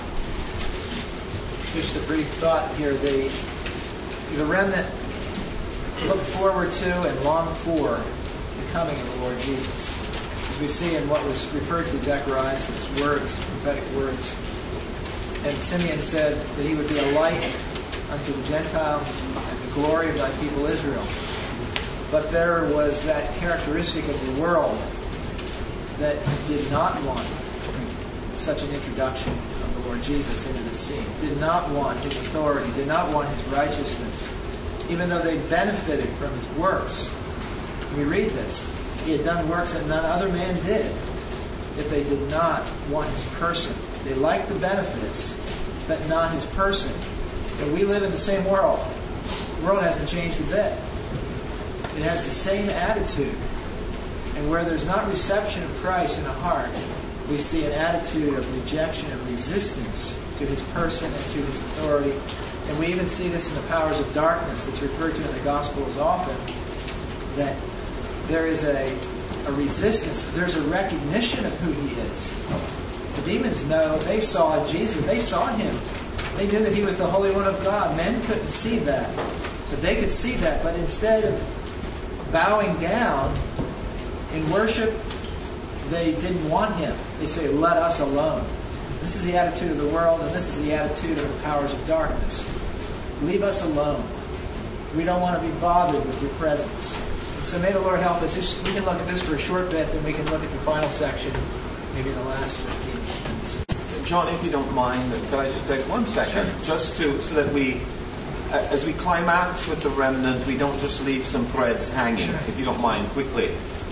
Just a brief thought here. The remnant look forward to and long for the coming of the Lord Jesus. As we see in what was referred to Zechariah's words, prophetic words. And Simeon said that he would be a light unto the Gentiles and the glory of thy people Israel. But there was that characteristic of the world that did not want such an introduction of the Lord Jesus into the scene. Did not want his authority, did not want his righteousness, even though they benefited from his works. We read this. He had done works that none other man did, yet they did not want his person. They liked the benefits, but not his person. And we live in the same world. The world hasn't changed a bit. It has the same attitude. And where there's not reception of Christ in a heart, we see an attitude of rejection and resistance to his person and to his authority. And we even see this in the powers of darkness. It's referred to in the Gospels often, that there is a resistance. There's a recognition of who he is. The demons know. They saw Jesus. They saw him. They knew that he was the Holy One of God. Men couldn't see that. But they could see that. But instead of bowing down in worship, they didn't want him. They say, let us alone. This is the attitude of the world, and this is the attitude of the powers of darkness. Leave us alone. We don't want to be bothered with your presence. And so may the Lord help us. We can look at this for a short bit, then we can look at the final section, maybe in the last 15 minutes. John, if you don't mind, could I just take 1 second, just so that we as we climax with the remnant, we don't just leave some threads hanging, if you don't mind, quickly.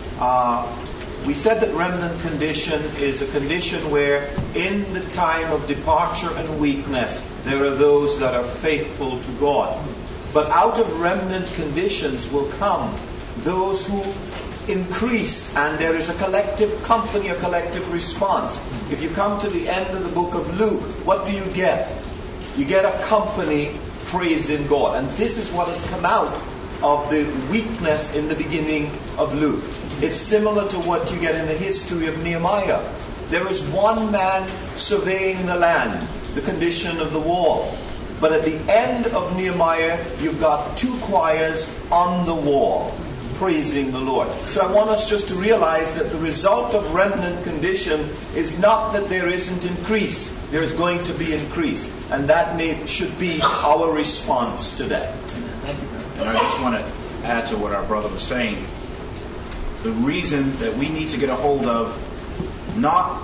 We said that remnant condition is a condition where in the time of departure and weakness, there are those that are faithful to God. But out of remnant conditions will come those who increase, and there is a collective company, a collective response. If you come to the end of the book of Luke, what do you get? You get a company praising God. And this is what has come out of the weakness in the beginning of Luke. It's similar to what you get in the history of Nehemiah. There is one man surveying the land, the condition of the wall. But at the end of Nehemiah, you've got two choirs on the wall praising the Lord. So I want us just to realize that the result of remnant condition is not that there isn't increase. There is going to be increase. And that should be our response today. Thank you. And I just want to add to what our brother was saying. The reason that we need to get a hold of not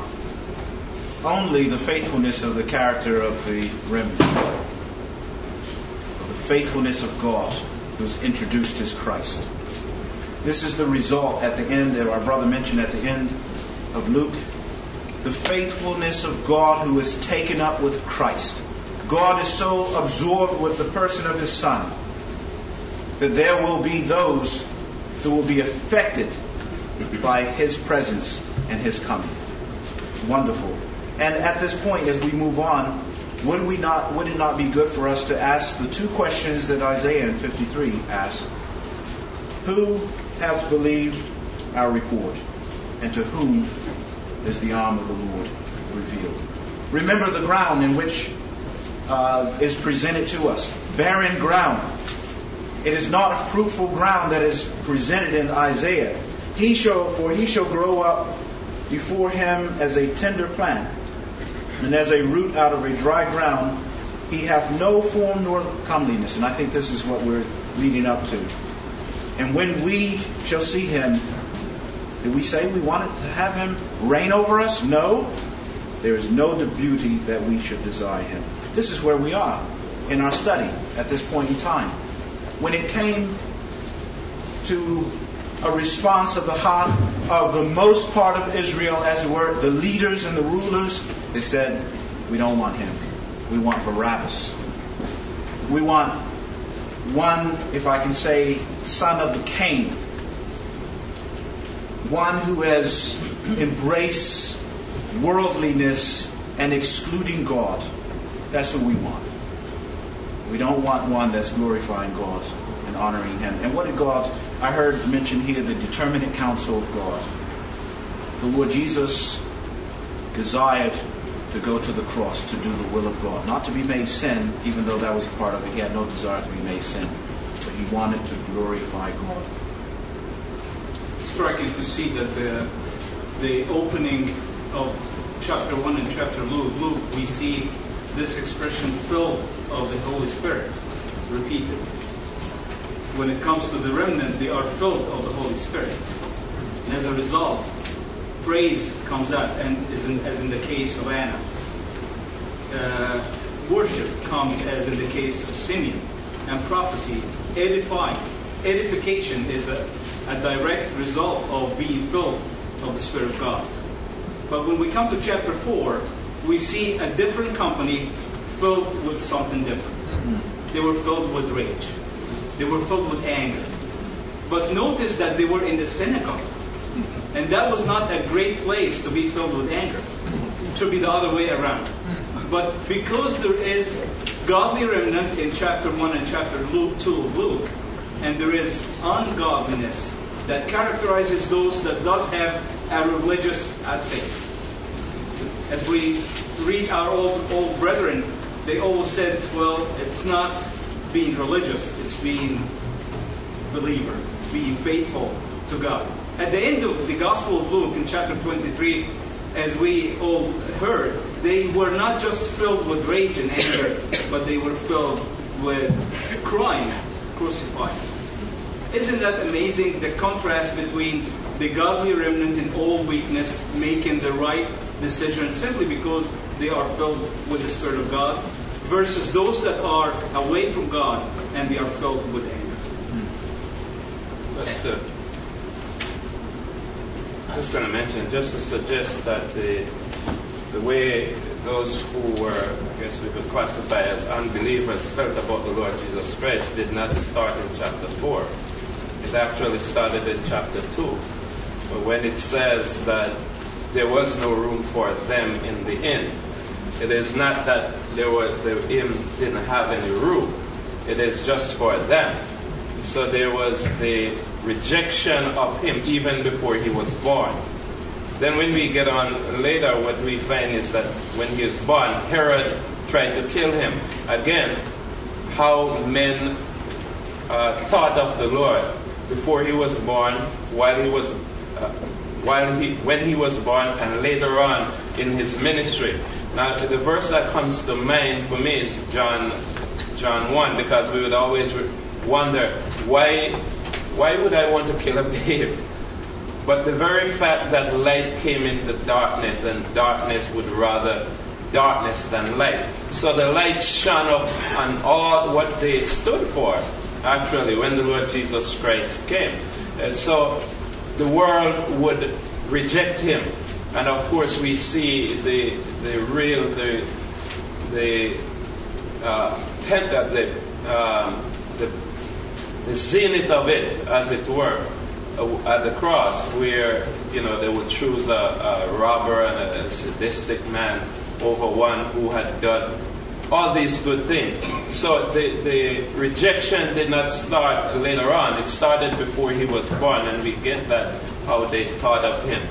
only the faithfulness of the character of the remnant, but the faithfulness of God who's introduced His Christ. This is the result at the end that our brother mentioned at the end of Luke. The faithfulness of God who is taken up with Christ. God is so absorbed with the person of His Son that there will be those who will be affected by His presence and His coming. It's wonderful. And at this point, as we move on, would it not be good for us to ask the two questions that Isaiah in 53 asks? Who has believed our report? And to whom is the arm of the Lord revealed? Remember the ground in which is presented to us. Barren ground. It is not a fruitful ground that is presented in Isaiah. He shall grow up before him as a tender plant, and as a root out of a dry ground. He hath no form nor comeliness. And I think this is what we're leading up to. And when we shall see him, did we say we wanted to have him reign over us? No. There is no beauty that we should desire him. This is where we are in our study at this point in time. When it came to a response of the heart of the most part of Israel, as it were, the leaders and the rulers, they said, we don't want him. We want Barabbas. We want one, if I can say, son of Cain. One who has embraced worldliness and excluding God. That's who we want. We don't want one that's glorifying God and honoring Him. And what did God, I heard mentioned here, the determinate counsel of God. The Lord Jesus desired to go to the cross to do the will of God. Not to be made sin, even though that was a part of it. He had no desire to be made sin. But He wanted to glorify God. It's striking to see that the opening of chapter 1 and chapter Luke, we see this expression filled of the Holy Spirit repeated. When it comes to the remnant, they are filled of the Holy Spirit. And as a result, praise comes out, and as in the case of Anna. Worship comes as in the case of Simeon. And prophecy, edifying. Edification is a direct result of being filled of the Spirit of God. But when we come to chapter 4, we see a different company filled with something different. They were filled with rage. They were filled with anger. But notice that they were in the synagogue. And that was not a great place to be filled with anger. It should be the other way around. But because there is godly remnant in chapter 1 and chapter 2 of Luke, and there is ungodliness that characterizes those that does have a religious faith. As we read our old brethren, they always said, well, it's not being religious, it's being believer, it's being faithful to God. At the end of the Gospel of Luke in chapter 23, as we all heard, they were not just filled with rage and anger, but they were filled with crying, crucified. Isn't that amazing, the contrast between the godly remnant in all weakness making the right decision simply because they are filled with the Spirit of God, versus those that are away from God and they are filled with anger. Just going to mention, just to suggest that the way those who were, I guess we could classify as unbelievers, felt about the Lord Jesus Christ did not start in chapter 4. It actually started in chapter 2, when it says that there was no room for them in the inn. It is not that the inn didn't have any room. It is just for them. So there was the rejection of him even before he was born. Then when we get on later, what we find is that when he was born, Herod tried to kill him. Again, how men thought of the Lord before he was born, when he was born, and later on in his ministry. Now, the verse that comes to mind for me is John 1, because we would always wonder, why would I want to kill a babe? But the very fact that light came into darkness, and darkness would rather darkness than light. So the light shone up on all what they stood for, actually, when the Lord Jesus Christ came. So the world would reject him. And of course we see the zenith of it, as it were, at the cross, where they would choose a robber and a sadistic man over one who had done all these good things. So the rejection did not start later on. It started before he was born, and we get that, how they thought of him.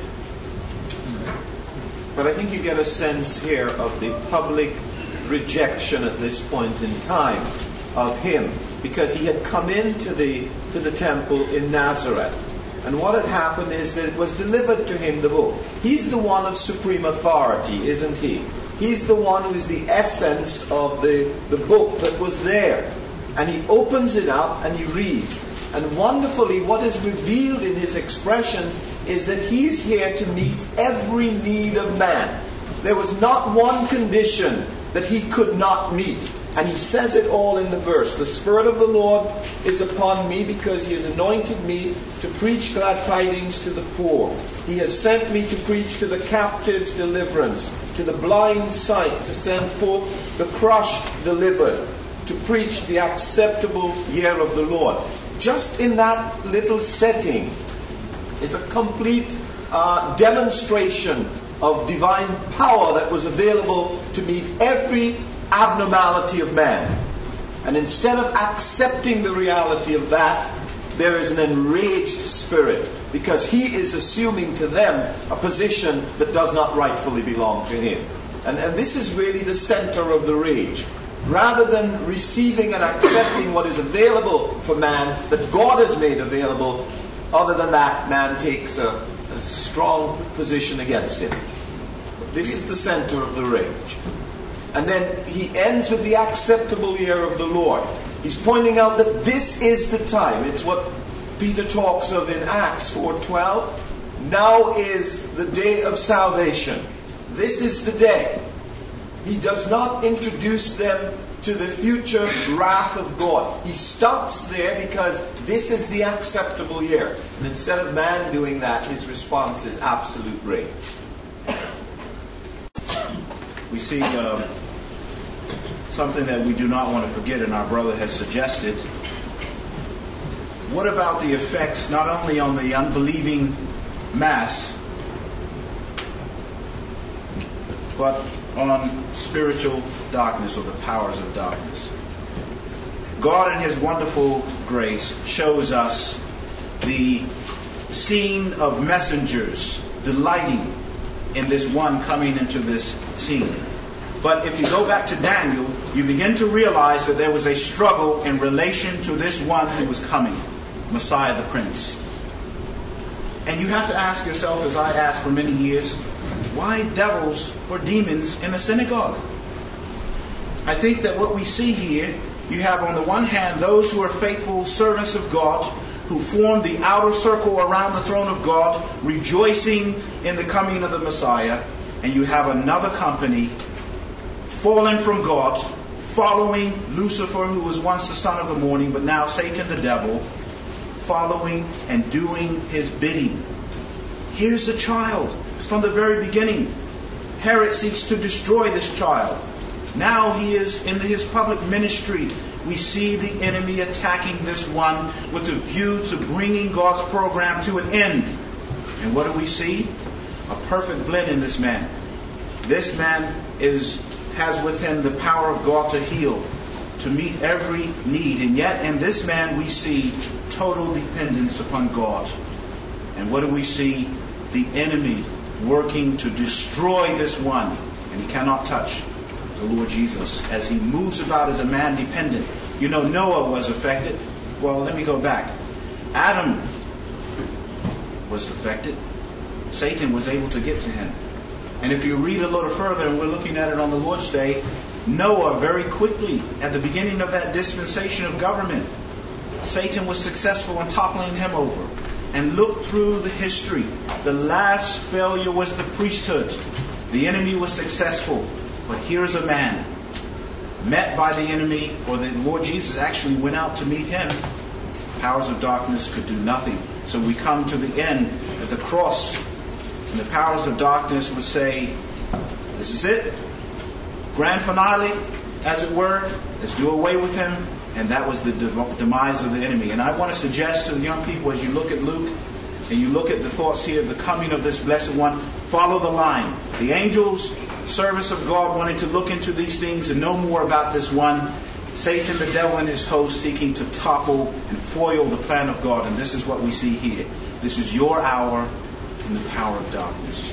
But I think you get a sense here of the public rejection at this point in time of him, because he had come into the temple in Nazareth. And what had happened is that it was delivered to him, the book. He's the one of supreme authority, isn't he? He's the one who is the essence of the book that was there. And he opens it up and he reads. And wonderfully, what is revealed in his expressions is that he's here to meet every need of man. There was not one condition that he could not meet. And he says it all in the verse. The Spirit of the Lord is upon me, because he has anointed me to preach glad tidings to the poor. He has sent me to preach to the captives deliverance, to the blind sight, to send forth the crushed delivered, to preach the acceptable year of the Lord. Just in that little setting is a complete demonstration of divine power that was available to meet every abnormality of man. And instead of accepting the reality of that, there is an enraged spirit, because he is assuming to them a position that does not rightfully belong to him. And this is really the center of the rage. Rather than receiving and accepting what is available for man, that God has made available, other than that, man takes a strong position against him. This is the center of the rage. And then he ends with the acceptable year of the Lord. He's pointing out that this is the time. It's what Peter talks of in Acts 4:12. Now is the day of salvation. This is the day. He does not introduce them to the future wrath of God. He stops there because this is the acceptable year. And instead of man doing that, his response is absolute rage. We see something that we do not want to forget, and our brother has suggested. What about the effects not only on the unbelieving mass, but on spiritual darkness, or the powers of darkness? God in his wonderful grace shows us the scene of messengers delighting in this one coming into this scene. But if you go back to Daniel, you begin to realize that there was a struggle in relation to this one who was coming, Messiah the Prince. And you have to ask yourself, as I asked for many years, why devils or demons in the synagogue? I think that what we see here, you have on the one hand those who are faithful servants of God, who form the outer circle around the throne of God, rejoicing in the coming of the Messiah. And you have another company, fallen from God, following Lucifer, who was once the son of the morning, but now Satan the devil, following and doing his bidding. Here's the child from the very beginning. Herod seeks to destroy this child. Now he is in his public ministry. We see the enemy attacking this one with a view to bringing God's program to an end. And what do we see? A perfect blend in this man. This man has with him the power of God to heal, to meet every need. And yet in this man we see total dependence upon God. And what do we see? The enemy working to destroy this one. And he cannot touch the Lord Jesus as he moves about as a man dependent. You know, Noah was affected. Well, let me go back. Adam was affected. Satan was able to get to him. And if you read a little further, and we're looking at it on the Lord's Day, Noah very quickly, at the beginning of that dispensation of government, Satan was successful in toppling him over. And look through the history. The last failure was the priesthood. The enemy was successful. But here's a man met by the enemy, or the Lord Jesus actually went out to meet him. Powers of darkness could do nothing. So we come to the end at the cross. And the powers of darkness would say, this is it. Grand finale, as it were. Let's do away with him. And that was the demise of the enemy. And I want to suggest to the young people, as you look at Luke, and you look at the thoughts here of the coming of this blessed one, follow the line. The angels, service of God, wanted to look into these things and know more about this one. Satan, the devil, and his host seeking to topple and foil the plan of God. And this is what we see here. This is your hour in the power of darkness.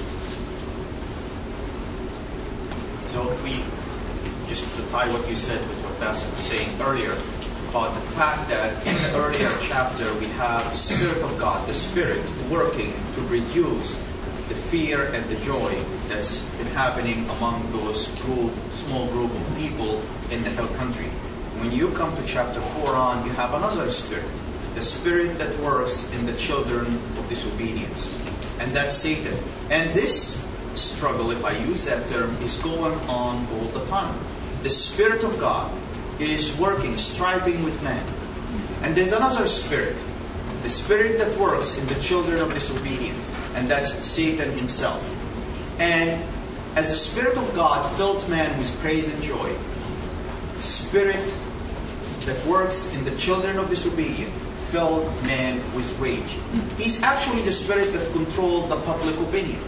So if we just to tie what you said with what Pastor was saying earlier about the fact that in the earlier chapter we have the Spirit of God, the Spirit working to reduce the fear and the joy that's been happening among those small group of people in the hill country. When you come to chapter 4 on, you have another spirit, the spirit that works in the children of disobedience, and that's Satan. And this struggle, if I use that term, is going on all the time. The Spirit of God is working, striving with man. And there's another spirit, the spirit that works in the children of disobedience, and that's Satan himself. And as the Spirit of God fills man with praise and joy, the spirit that works in the children of disobedience filled man with rage. He's actually the spirit that controlled the public opinion.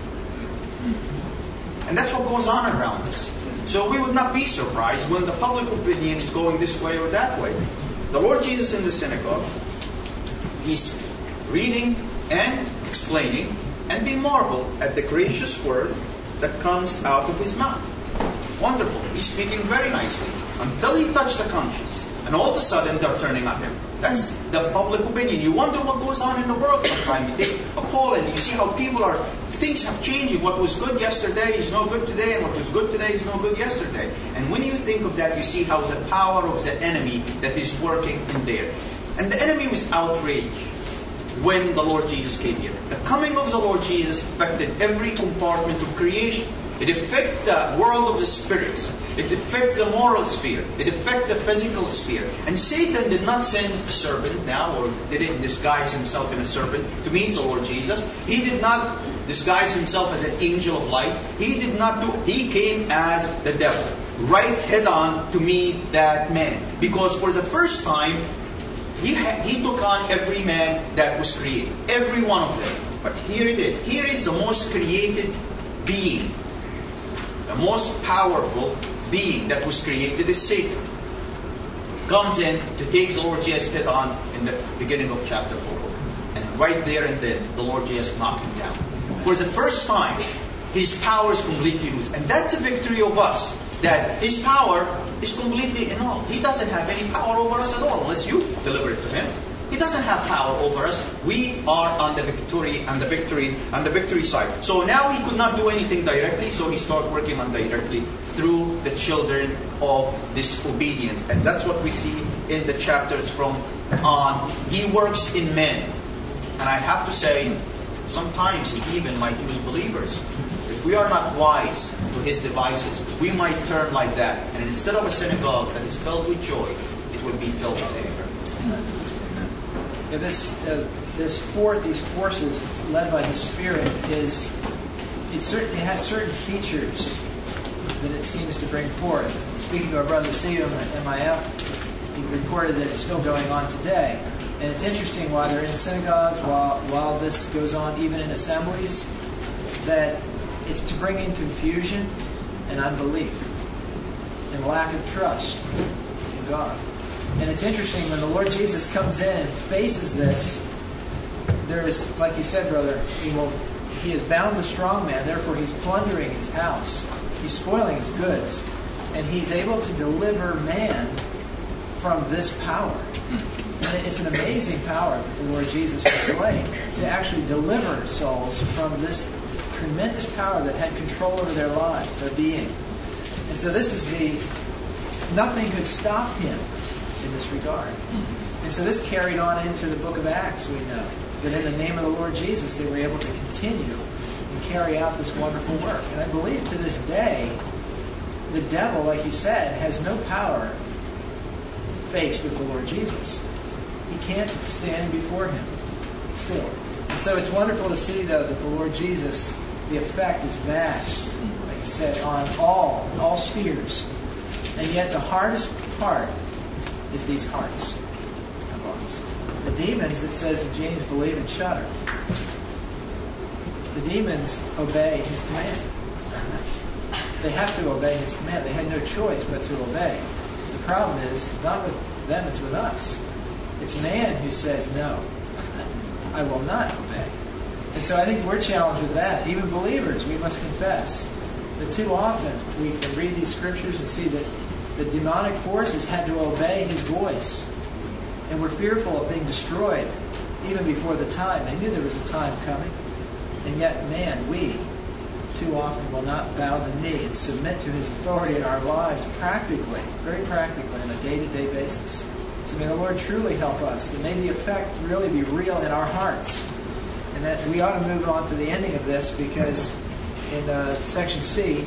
And that's what goes on around us. So we would not be surprised when the public opinion is going this way or that way. The Lord Jesus in the synagogue, he's reading and explaining, and they marvel at the gracious word that comes out of his mouth. Wonderful. He's speaking very nicely until he touched the conscience. And all of a sudden they're turning on him. That's the public opinion. You wonder what goes on in the world sometimes. You take a poll and you see how things have changed. What was good yesterday is no good today, and what was good today is no good yesterday. And when you think of that, you see how the power of the enemy that is working in there. And the enemy was outraged when the Lord Jesus came here. The coming of the Lord Jesus affected every compartment of creation. It affects the world of the spirits. It affects the moral sphere. It affects the physical sphere. And Satan did not send a serpent now, or didn't disguise himself in a serpent to meet the Lord Jesus. He did not disguise himself as an angel of light. He came as the devil, right head on to meet that man. Because for the first time, he took on every man that was created. Every one of them. But here it is. Here is the most created being. The most powerful being that was created is Satan. Comes in to take the Lord Jesus head on in the beginning of chapter 4. And right there and then, the Lord Jesus knocked him down. For the first time, his power is completely loose. And that's a victory of us. That his power is completely annulled. He doesn't have any power over us at all unless you deliver it to him. He doesn't have power over us. We are on the victory side. So now he could not do anything directly, so he started working on directly through the children of disobedience. And that's what we see in the chapters from on. He works in men. And I have to say, Sometimes He even might use believers. If we are not wise to His devices, we might turn like that. And instead of a synagogue that is filled with joy, it will be filled with anger. Yeah, these forces led by the Spirit it certainly has certain features that it seems to bring forth. Speaking to our brother Sium at MIF, he reported that it's still going on today. And it's interesting while they're in synagogues, while this goes on even in assemblies, that it's to bring in confusion and unbelief and lack of trust in God. And it's interesting when the Lord Jesus comes in and faces this, there is, like you said, brother, he has bound the strong man, therefore he's plundering his house. He's spoiling his goods. And he's able to deliver man from this power. And it's an amazing power that the Lord Jesus displayed to actually deliver souls from this tremendous power that had control over their lives, their being. And so this is nothing could stop him in this regard. And so this carried on into the book of Acts, we know. That in the name of the Lord Jesus, they were able to continue and carry out this wonderful work. And I believe to this day, the devil, like you said, has no power faced with the Lord Jesus. He can't stand before him still. And so it's wonderful to see, though, that the Lord Jesus, the effect is vast, like you said, on all spheres. And yet the hardest part is these hearts of ours. The demons, it says in James, believe and shudder. The demons obey His command. They have to obey His command. They had no choice but to obey. The problem is, not with them, it's with us. It's man who says, no, I will not obey. And so I think we're challenged with that. Even believers, we must confess that too often we can read these scriptures and see that the demonic forces had to obey His voice. And we're fearful of being destroyed even before the time. They knew there was a time coming. And yet, man, we too often will not bow the knee and submit to His authority in our lives practically, very practically, on a day-to-day basis. So may the Lord truly help us. And may the effect really be real in our hearts. And that we ought to move on to the ending of this, because in section C,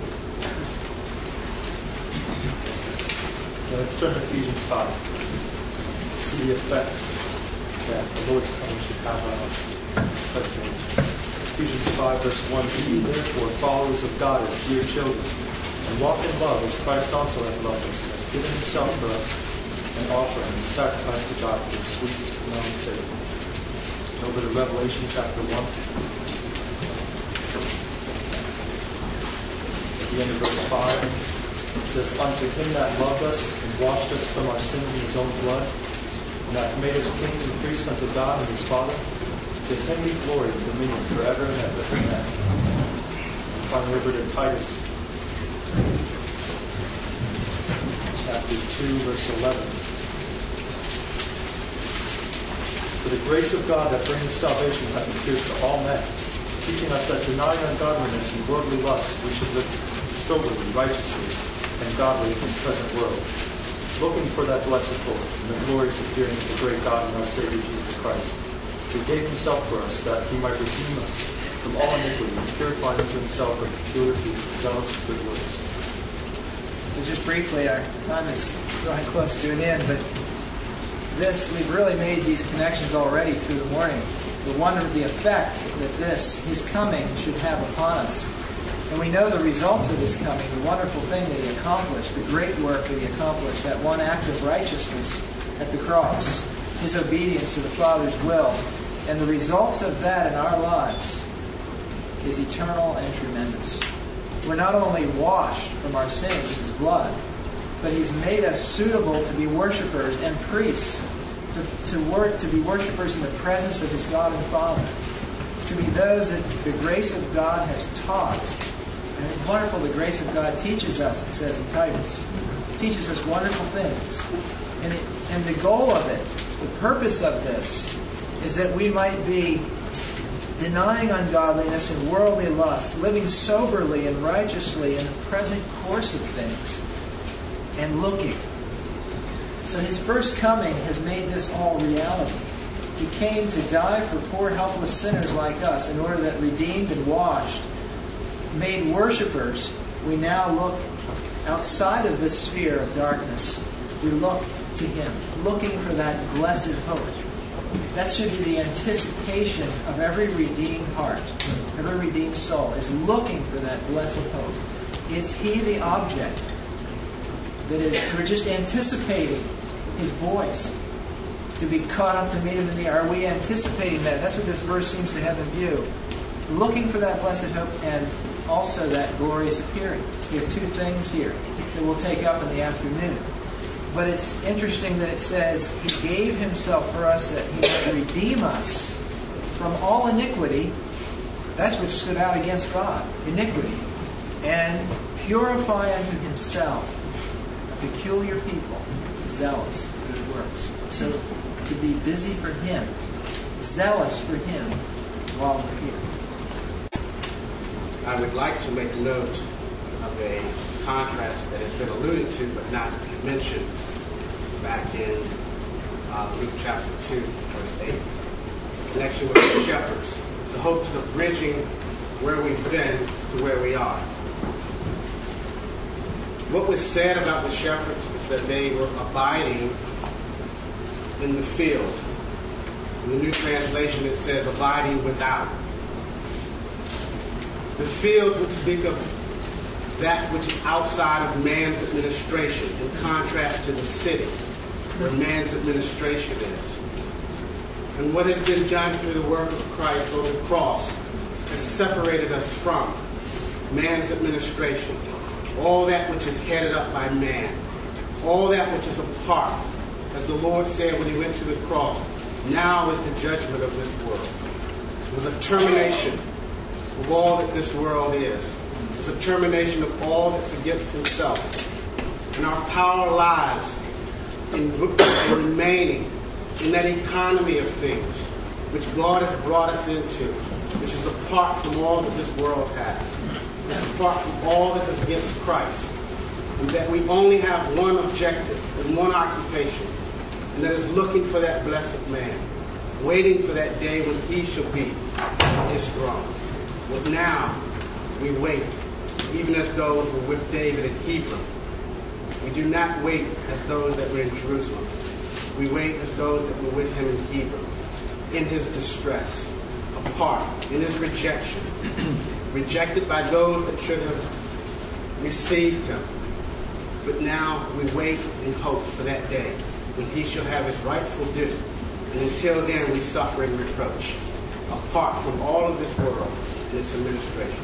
let's turn to Ephesians 5. See the effect that the Lord's coming should have on us. Ephesians 5, verse 1. Be ye therefore followers of God as dear children, and walk in love as Christ also hath loved us, and has given Himself for us an offering and sacrifice to God for the sweet smelling Savior. Over to Revelation chapter 1. At the end of verse 5, it says, unto Him that loved us and washed us from our sins in His own blood, and hath made us kings and priests unto God and His Father, to Him be glory and dominion forever and ever. Amen. And finally over to Titus chapter 2, verse 11. For the grace of God that bringeth salvation hath appeared to all men, teaching us that denying ungodliness and worldly lusts, we should live soberly, righteously, and godly in this present world, looking for that blessed hope and the glorious appearing of the great God and our Savior Jesus Christ, who gave Himself for us, that He might redeem us from all iniquity and purify unto Himself a peculiar people, zealous of good works. So just briefly, our time is drawing close to an end, but we've really made these connections already through the morning. The wonder of the effect that His coming should have upon us. And we know the results of His coming, the wonderful thing that He accomplished, the great work that He accomplished, that one act of righteousness at the cross, His obedience to the Father's will. And the results of that in our lives is eternal and tremendous. We're not only washed from our sins in His blood, but He's made us suitable to be worshipers and priests, to be worshipers in the presence of His God and Father, to be those that the grace of God has taught. And it's wonderful the grace of God teaches us, it says in Titus. It teaches us wonderful things. And the goal of it, the purpose of this, is that we might be denying ungodliness and worldly lust, living soberly and righteously in the present course of things, and looking. So His first coming has made this all reality. He came to die for poor, helpless sinners like us, in order that redeemed and washed, made worshipers, we now look outside of this sphere of darkness. We look to Him, looking for that blessed hope. That should be the anticipation of every redeemed heart, every redeemed soul, is looking for that blessed hope. Is He the object? That is, we're just anticipating His voice to be caught up to meet Him in the air. Are we anticipating that? That's what this verse seems to have in view. Looking for that blessed hope and also that glorious appearing. We have two things here that we'll take up in the afternoon. But it's interesting that it says He gave Himself for us that He might redeem us from all iniquity. That's what stood out against God, iniquity. And purify unto Himself a peculiar people, zealous for good works. So to be busy for Him, zealous for Him while we're here. I would like to make note of a contrast that has been alluded to but not mentioned back in Luke chapter 2, verse 8. In connection with the shepherds, the hopes of bridging where we've been to where we are. What was said about the shepherds was that they were abiding in the field. In the New Translation it says abiding without. The field would speak of that which is outside of man's administration, in contrast to the city, where man's administration is. And what has been done through the work of Christ on the cross has separated us from man's administration, all that which is headed up by man, all that which is apart. As the Lord said when He went to the cross, now is the judgment of this world. It was a termination of all that this world is. It's a termination of all that's against Himself. And our power lies in remaining in that economy of things which God has brought us into, which is apart from all that this world has. It's apart from all that is against Christ. And that we only have one objective and one occupation, and that is looking for that blessed man, waiting for that day when He shall be on His throne. But now we wait, even as those were with David in Hebron. We do not wait as those that were in Jerusalem. We wait as those that were with Him in Hebron, in His distress, apart, in His rejection, rejected by those that should have received Him. But now we wait in hope for that day when He shall have His rightful due. And until then we suffer in reproach, apart from all of this world and its administration.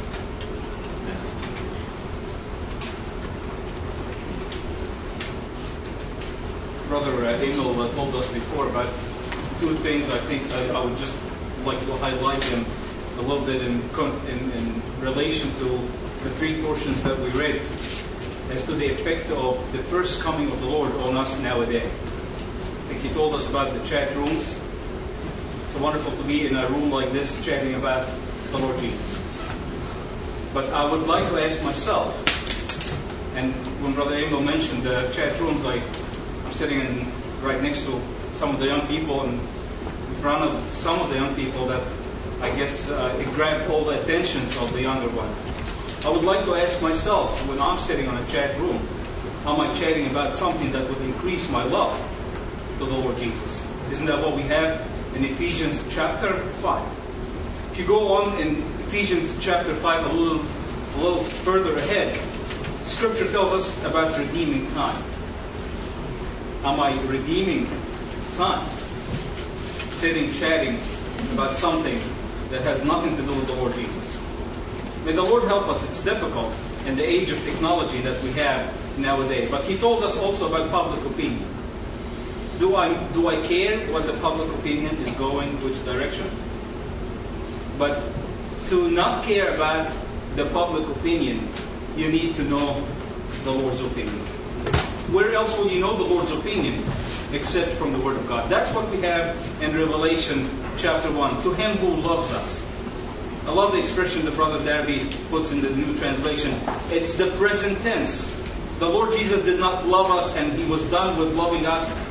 Brother Emil told us before about two things. I think I would just like to highlight them a little bit in relation to the three portions that we read as to the effect of the first coming of the Lord on us nowadays. I think he told us about the chat rooms. It's wonderful to be in a room like this chatting about the Lord Jesus. But I would like to ask myself, and when Brother Emil mentioned the chat rooms, I'm sitting right next to some of the young people and in front of some of the young people that I guess it grabbed all the attentions of the younger ones. I would like to ask myself, when I'm sitting on a chat room, am I chatting about something that would increase my love to the Lord Jesus? Isn't that what we have in Ephesians chapter 5? If you go on in Ephesians chapter 5 a little further ahead, Scripture tells us about redeeming time. Am I redeeming time? Sitting, chatting about something that has nothing to do with the Lord Jesus. May the Lord help us. It's difficult in the age of technology that we have nowadays. But He told us also about public opinion. Do I care what the public opinion is going, which direction? But to not care about the public opinion, you need to know the Lord's opinion. Where else will you know the Lord's opinion except from the Word of God? That's what we have in Revelation chapter 1. To Him who loves us. I love the expression that Brother Darby puts in the New Translation. It's the present tense. The Lord Jesus did not love us and He was done with loving us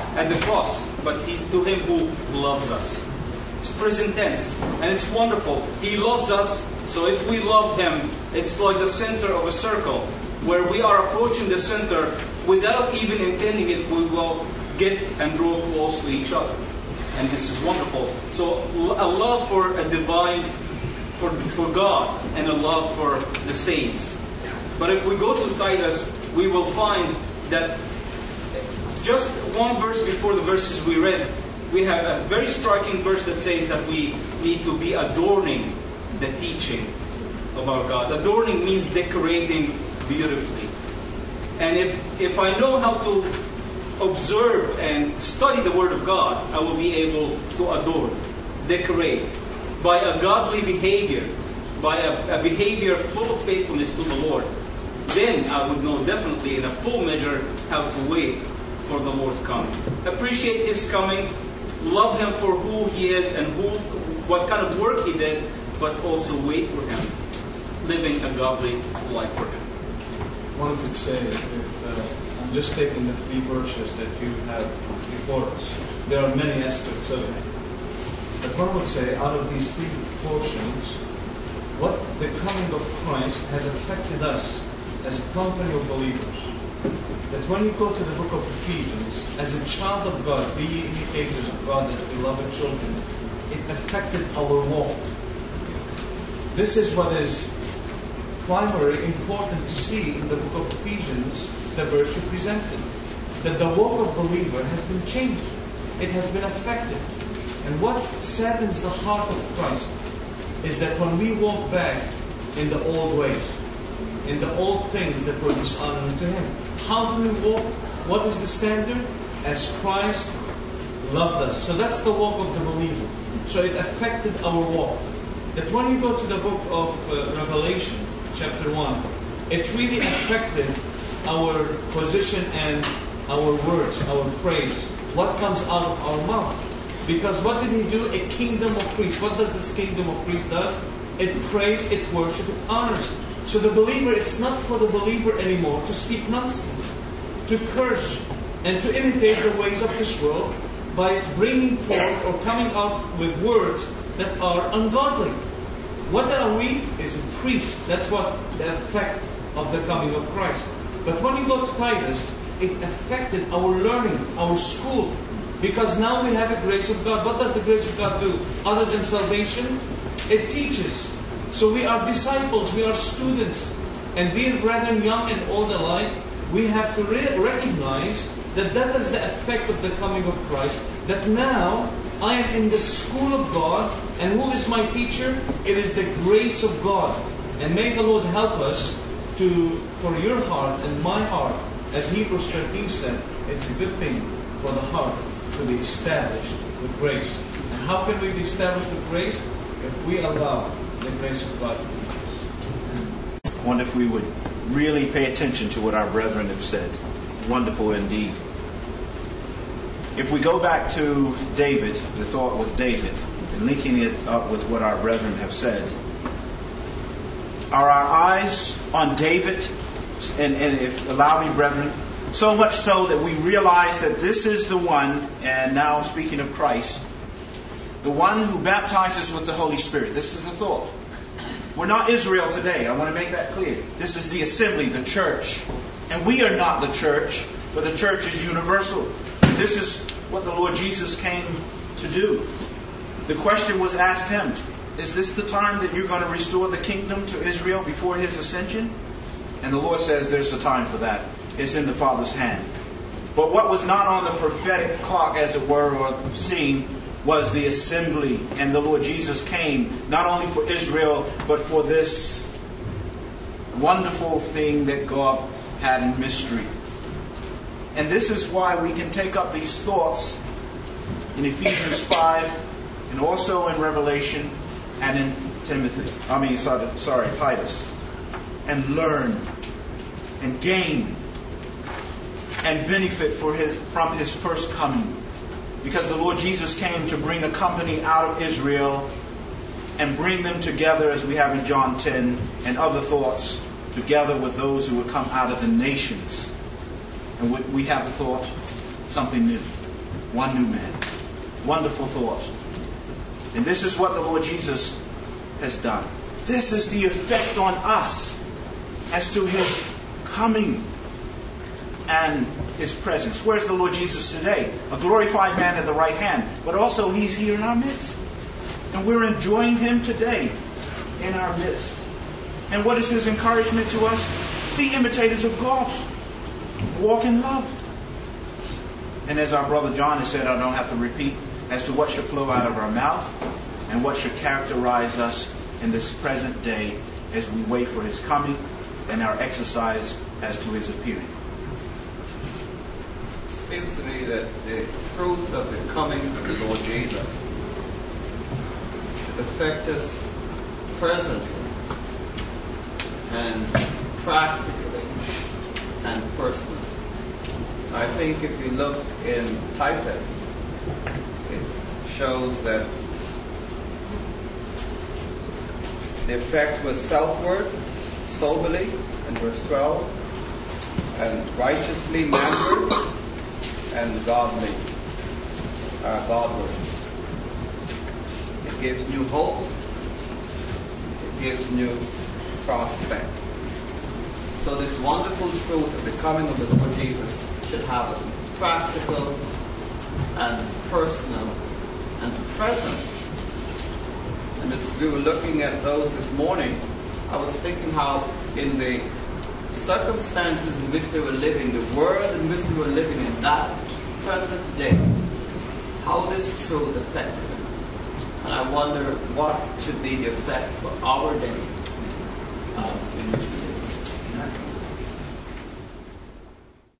at the cross, but to Him who loves us. It's present tense, and it's wonderful. He loves us, so if we love Him, it's like the center of a circle, where we are approaching the center without even intending it. We will get and draw close to each other, and this is wonderful. So a love for a divine, for God, and a love for the saints. But if we go to Titus, we will find that just one verse before the verses we read, we have a very striking verse that says that we need to be adorning the teaching of our God. Adorning means decorating beautifully. And if I know how to observe and study the Word of God, I will be able to adorn, decorate, by a godly behavior, by a behavior full of faithfulness to the Lord. Then I would know definitely in a full measure how to wait for the Lord's coming. Appreciate His coming, love Him for who He is and what kind of work He did, but also wait for Him, living a godly life for Him. One could say, if I'm just taking the 3 verses that you have before us, there are many aspects of it. But one would say, out of these 3 portions, what the coming of Christ has affected us as a company of believers. That when you go to the book of Ephesians, as a child of God, be ye imitators of God as beloved children, it affected our walk. This is what is primarily important to see in the book of Ephesians, the verse you presented. That the walk of believer has been changed. It has been affected. And what saddens the heart of Christ is that when we walk back in the old ways, in the old things that were dishonoring to Him, how do we walk? What is the standard? As Christ loved us. So that's the walk of the believer. So it affected our walk. That when you go to the book of Revelation, chapter 1, it really affected our position and our words, our praise. What comes out of our mouth? Because what did He do? A kingdom of priests. What does this kingdom of priests do? It prays, it worships, it honors. So the believer, it's not for the believer anymore to speak nonsense, to curse, and to imitate the ways of this world by bringing forth or coming out with words that are ungodly. What are we? Is a priest. That's what the effect of the coming of Christ. But when you go to Titus, it affected our learning, our school. Because now we have the grace of God. What does the grace of God do? Other than salvation, it teaches. So we are disciples, we are students. And dear brethren, young and old alike, we have to recognize that that is the effect of the coming of Christ. That now I am in the school of God, and who is my teacher? It is the grace of God. And may the Lord help us for your heart and my heart, as Hebrews 13 said, it's a good thing for the heart to be established with grace. And how can we be established with grace? If we allow the grace of God to teach us. I wonder if we would really pay attention to what our brethren have said. Wonderful indeed. If we go back to David, the thought with David, and linking it up with what our brethren have said, are our eyes on David, and if allow me, brethren, so much so that we realize that this is the one, and now speaking of Christ, the one who baptizes with the Holy Spirit. This is the thought. We're not Israel today. I want to make that clear. This is the assembly, the church. And we are not the church, but the church is universal. This is what the Lord Jesus came to do. The question was asked Him, is this the time that you're going to restore the kingdom to Israel before His ascension? And the Lord says there's a time for that. It's in the Father's hand. But what was not on the prophetic clock, as it were, or seen, was the assembly. And the Lord Jesus came not only for Israel, but for this wonderful thing that God had in mystery. And this is why we can take up these thoughts in Ephesians 5 and also in Revelation and in Titus, and learn and gain and benefit from His first coming. Because the Lord Jesus came to bring a company out of Israel and bring them together, as we have in John 10 and other thoughts, together with those who would come out of the nations. And we have the thought, something new. one new man. Wonderful thought. And this is what the Lord Jesus has done. This is the effect on us as to his coming and his presence. Where's the Lord Jesus today? A glorified man at the right hand. But also he's here in our midst. And we're enjoying him today in our midst. And what is his encouragement to us? Be imitators of God. Walk in love. And as our brother John has said, I don't have to repeat, as to what should flow out of our mouth and what should characterize us in this present day as we wait for his coming and our exercise as to his appearing. It seems to me that the fruit of the coming of the Lord Jesus should affect us presently and practically and personally. I think if you look in Titus, it shows that the effect was self-ward, soberly, in verse 12, and righteously mannered, and godly, godward. It gives new hope. It gives new prospect. So this wonderful truth of the coming of the Lord Jesus should have a practical and personal and present. And as we were looking at those this morning, I was thinking how in the circumstances in which they were living, the world in which they were living in that present day, how this truth affected them. And I wonder what should be the effect for our day in which we live.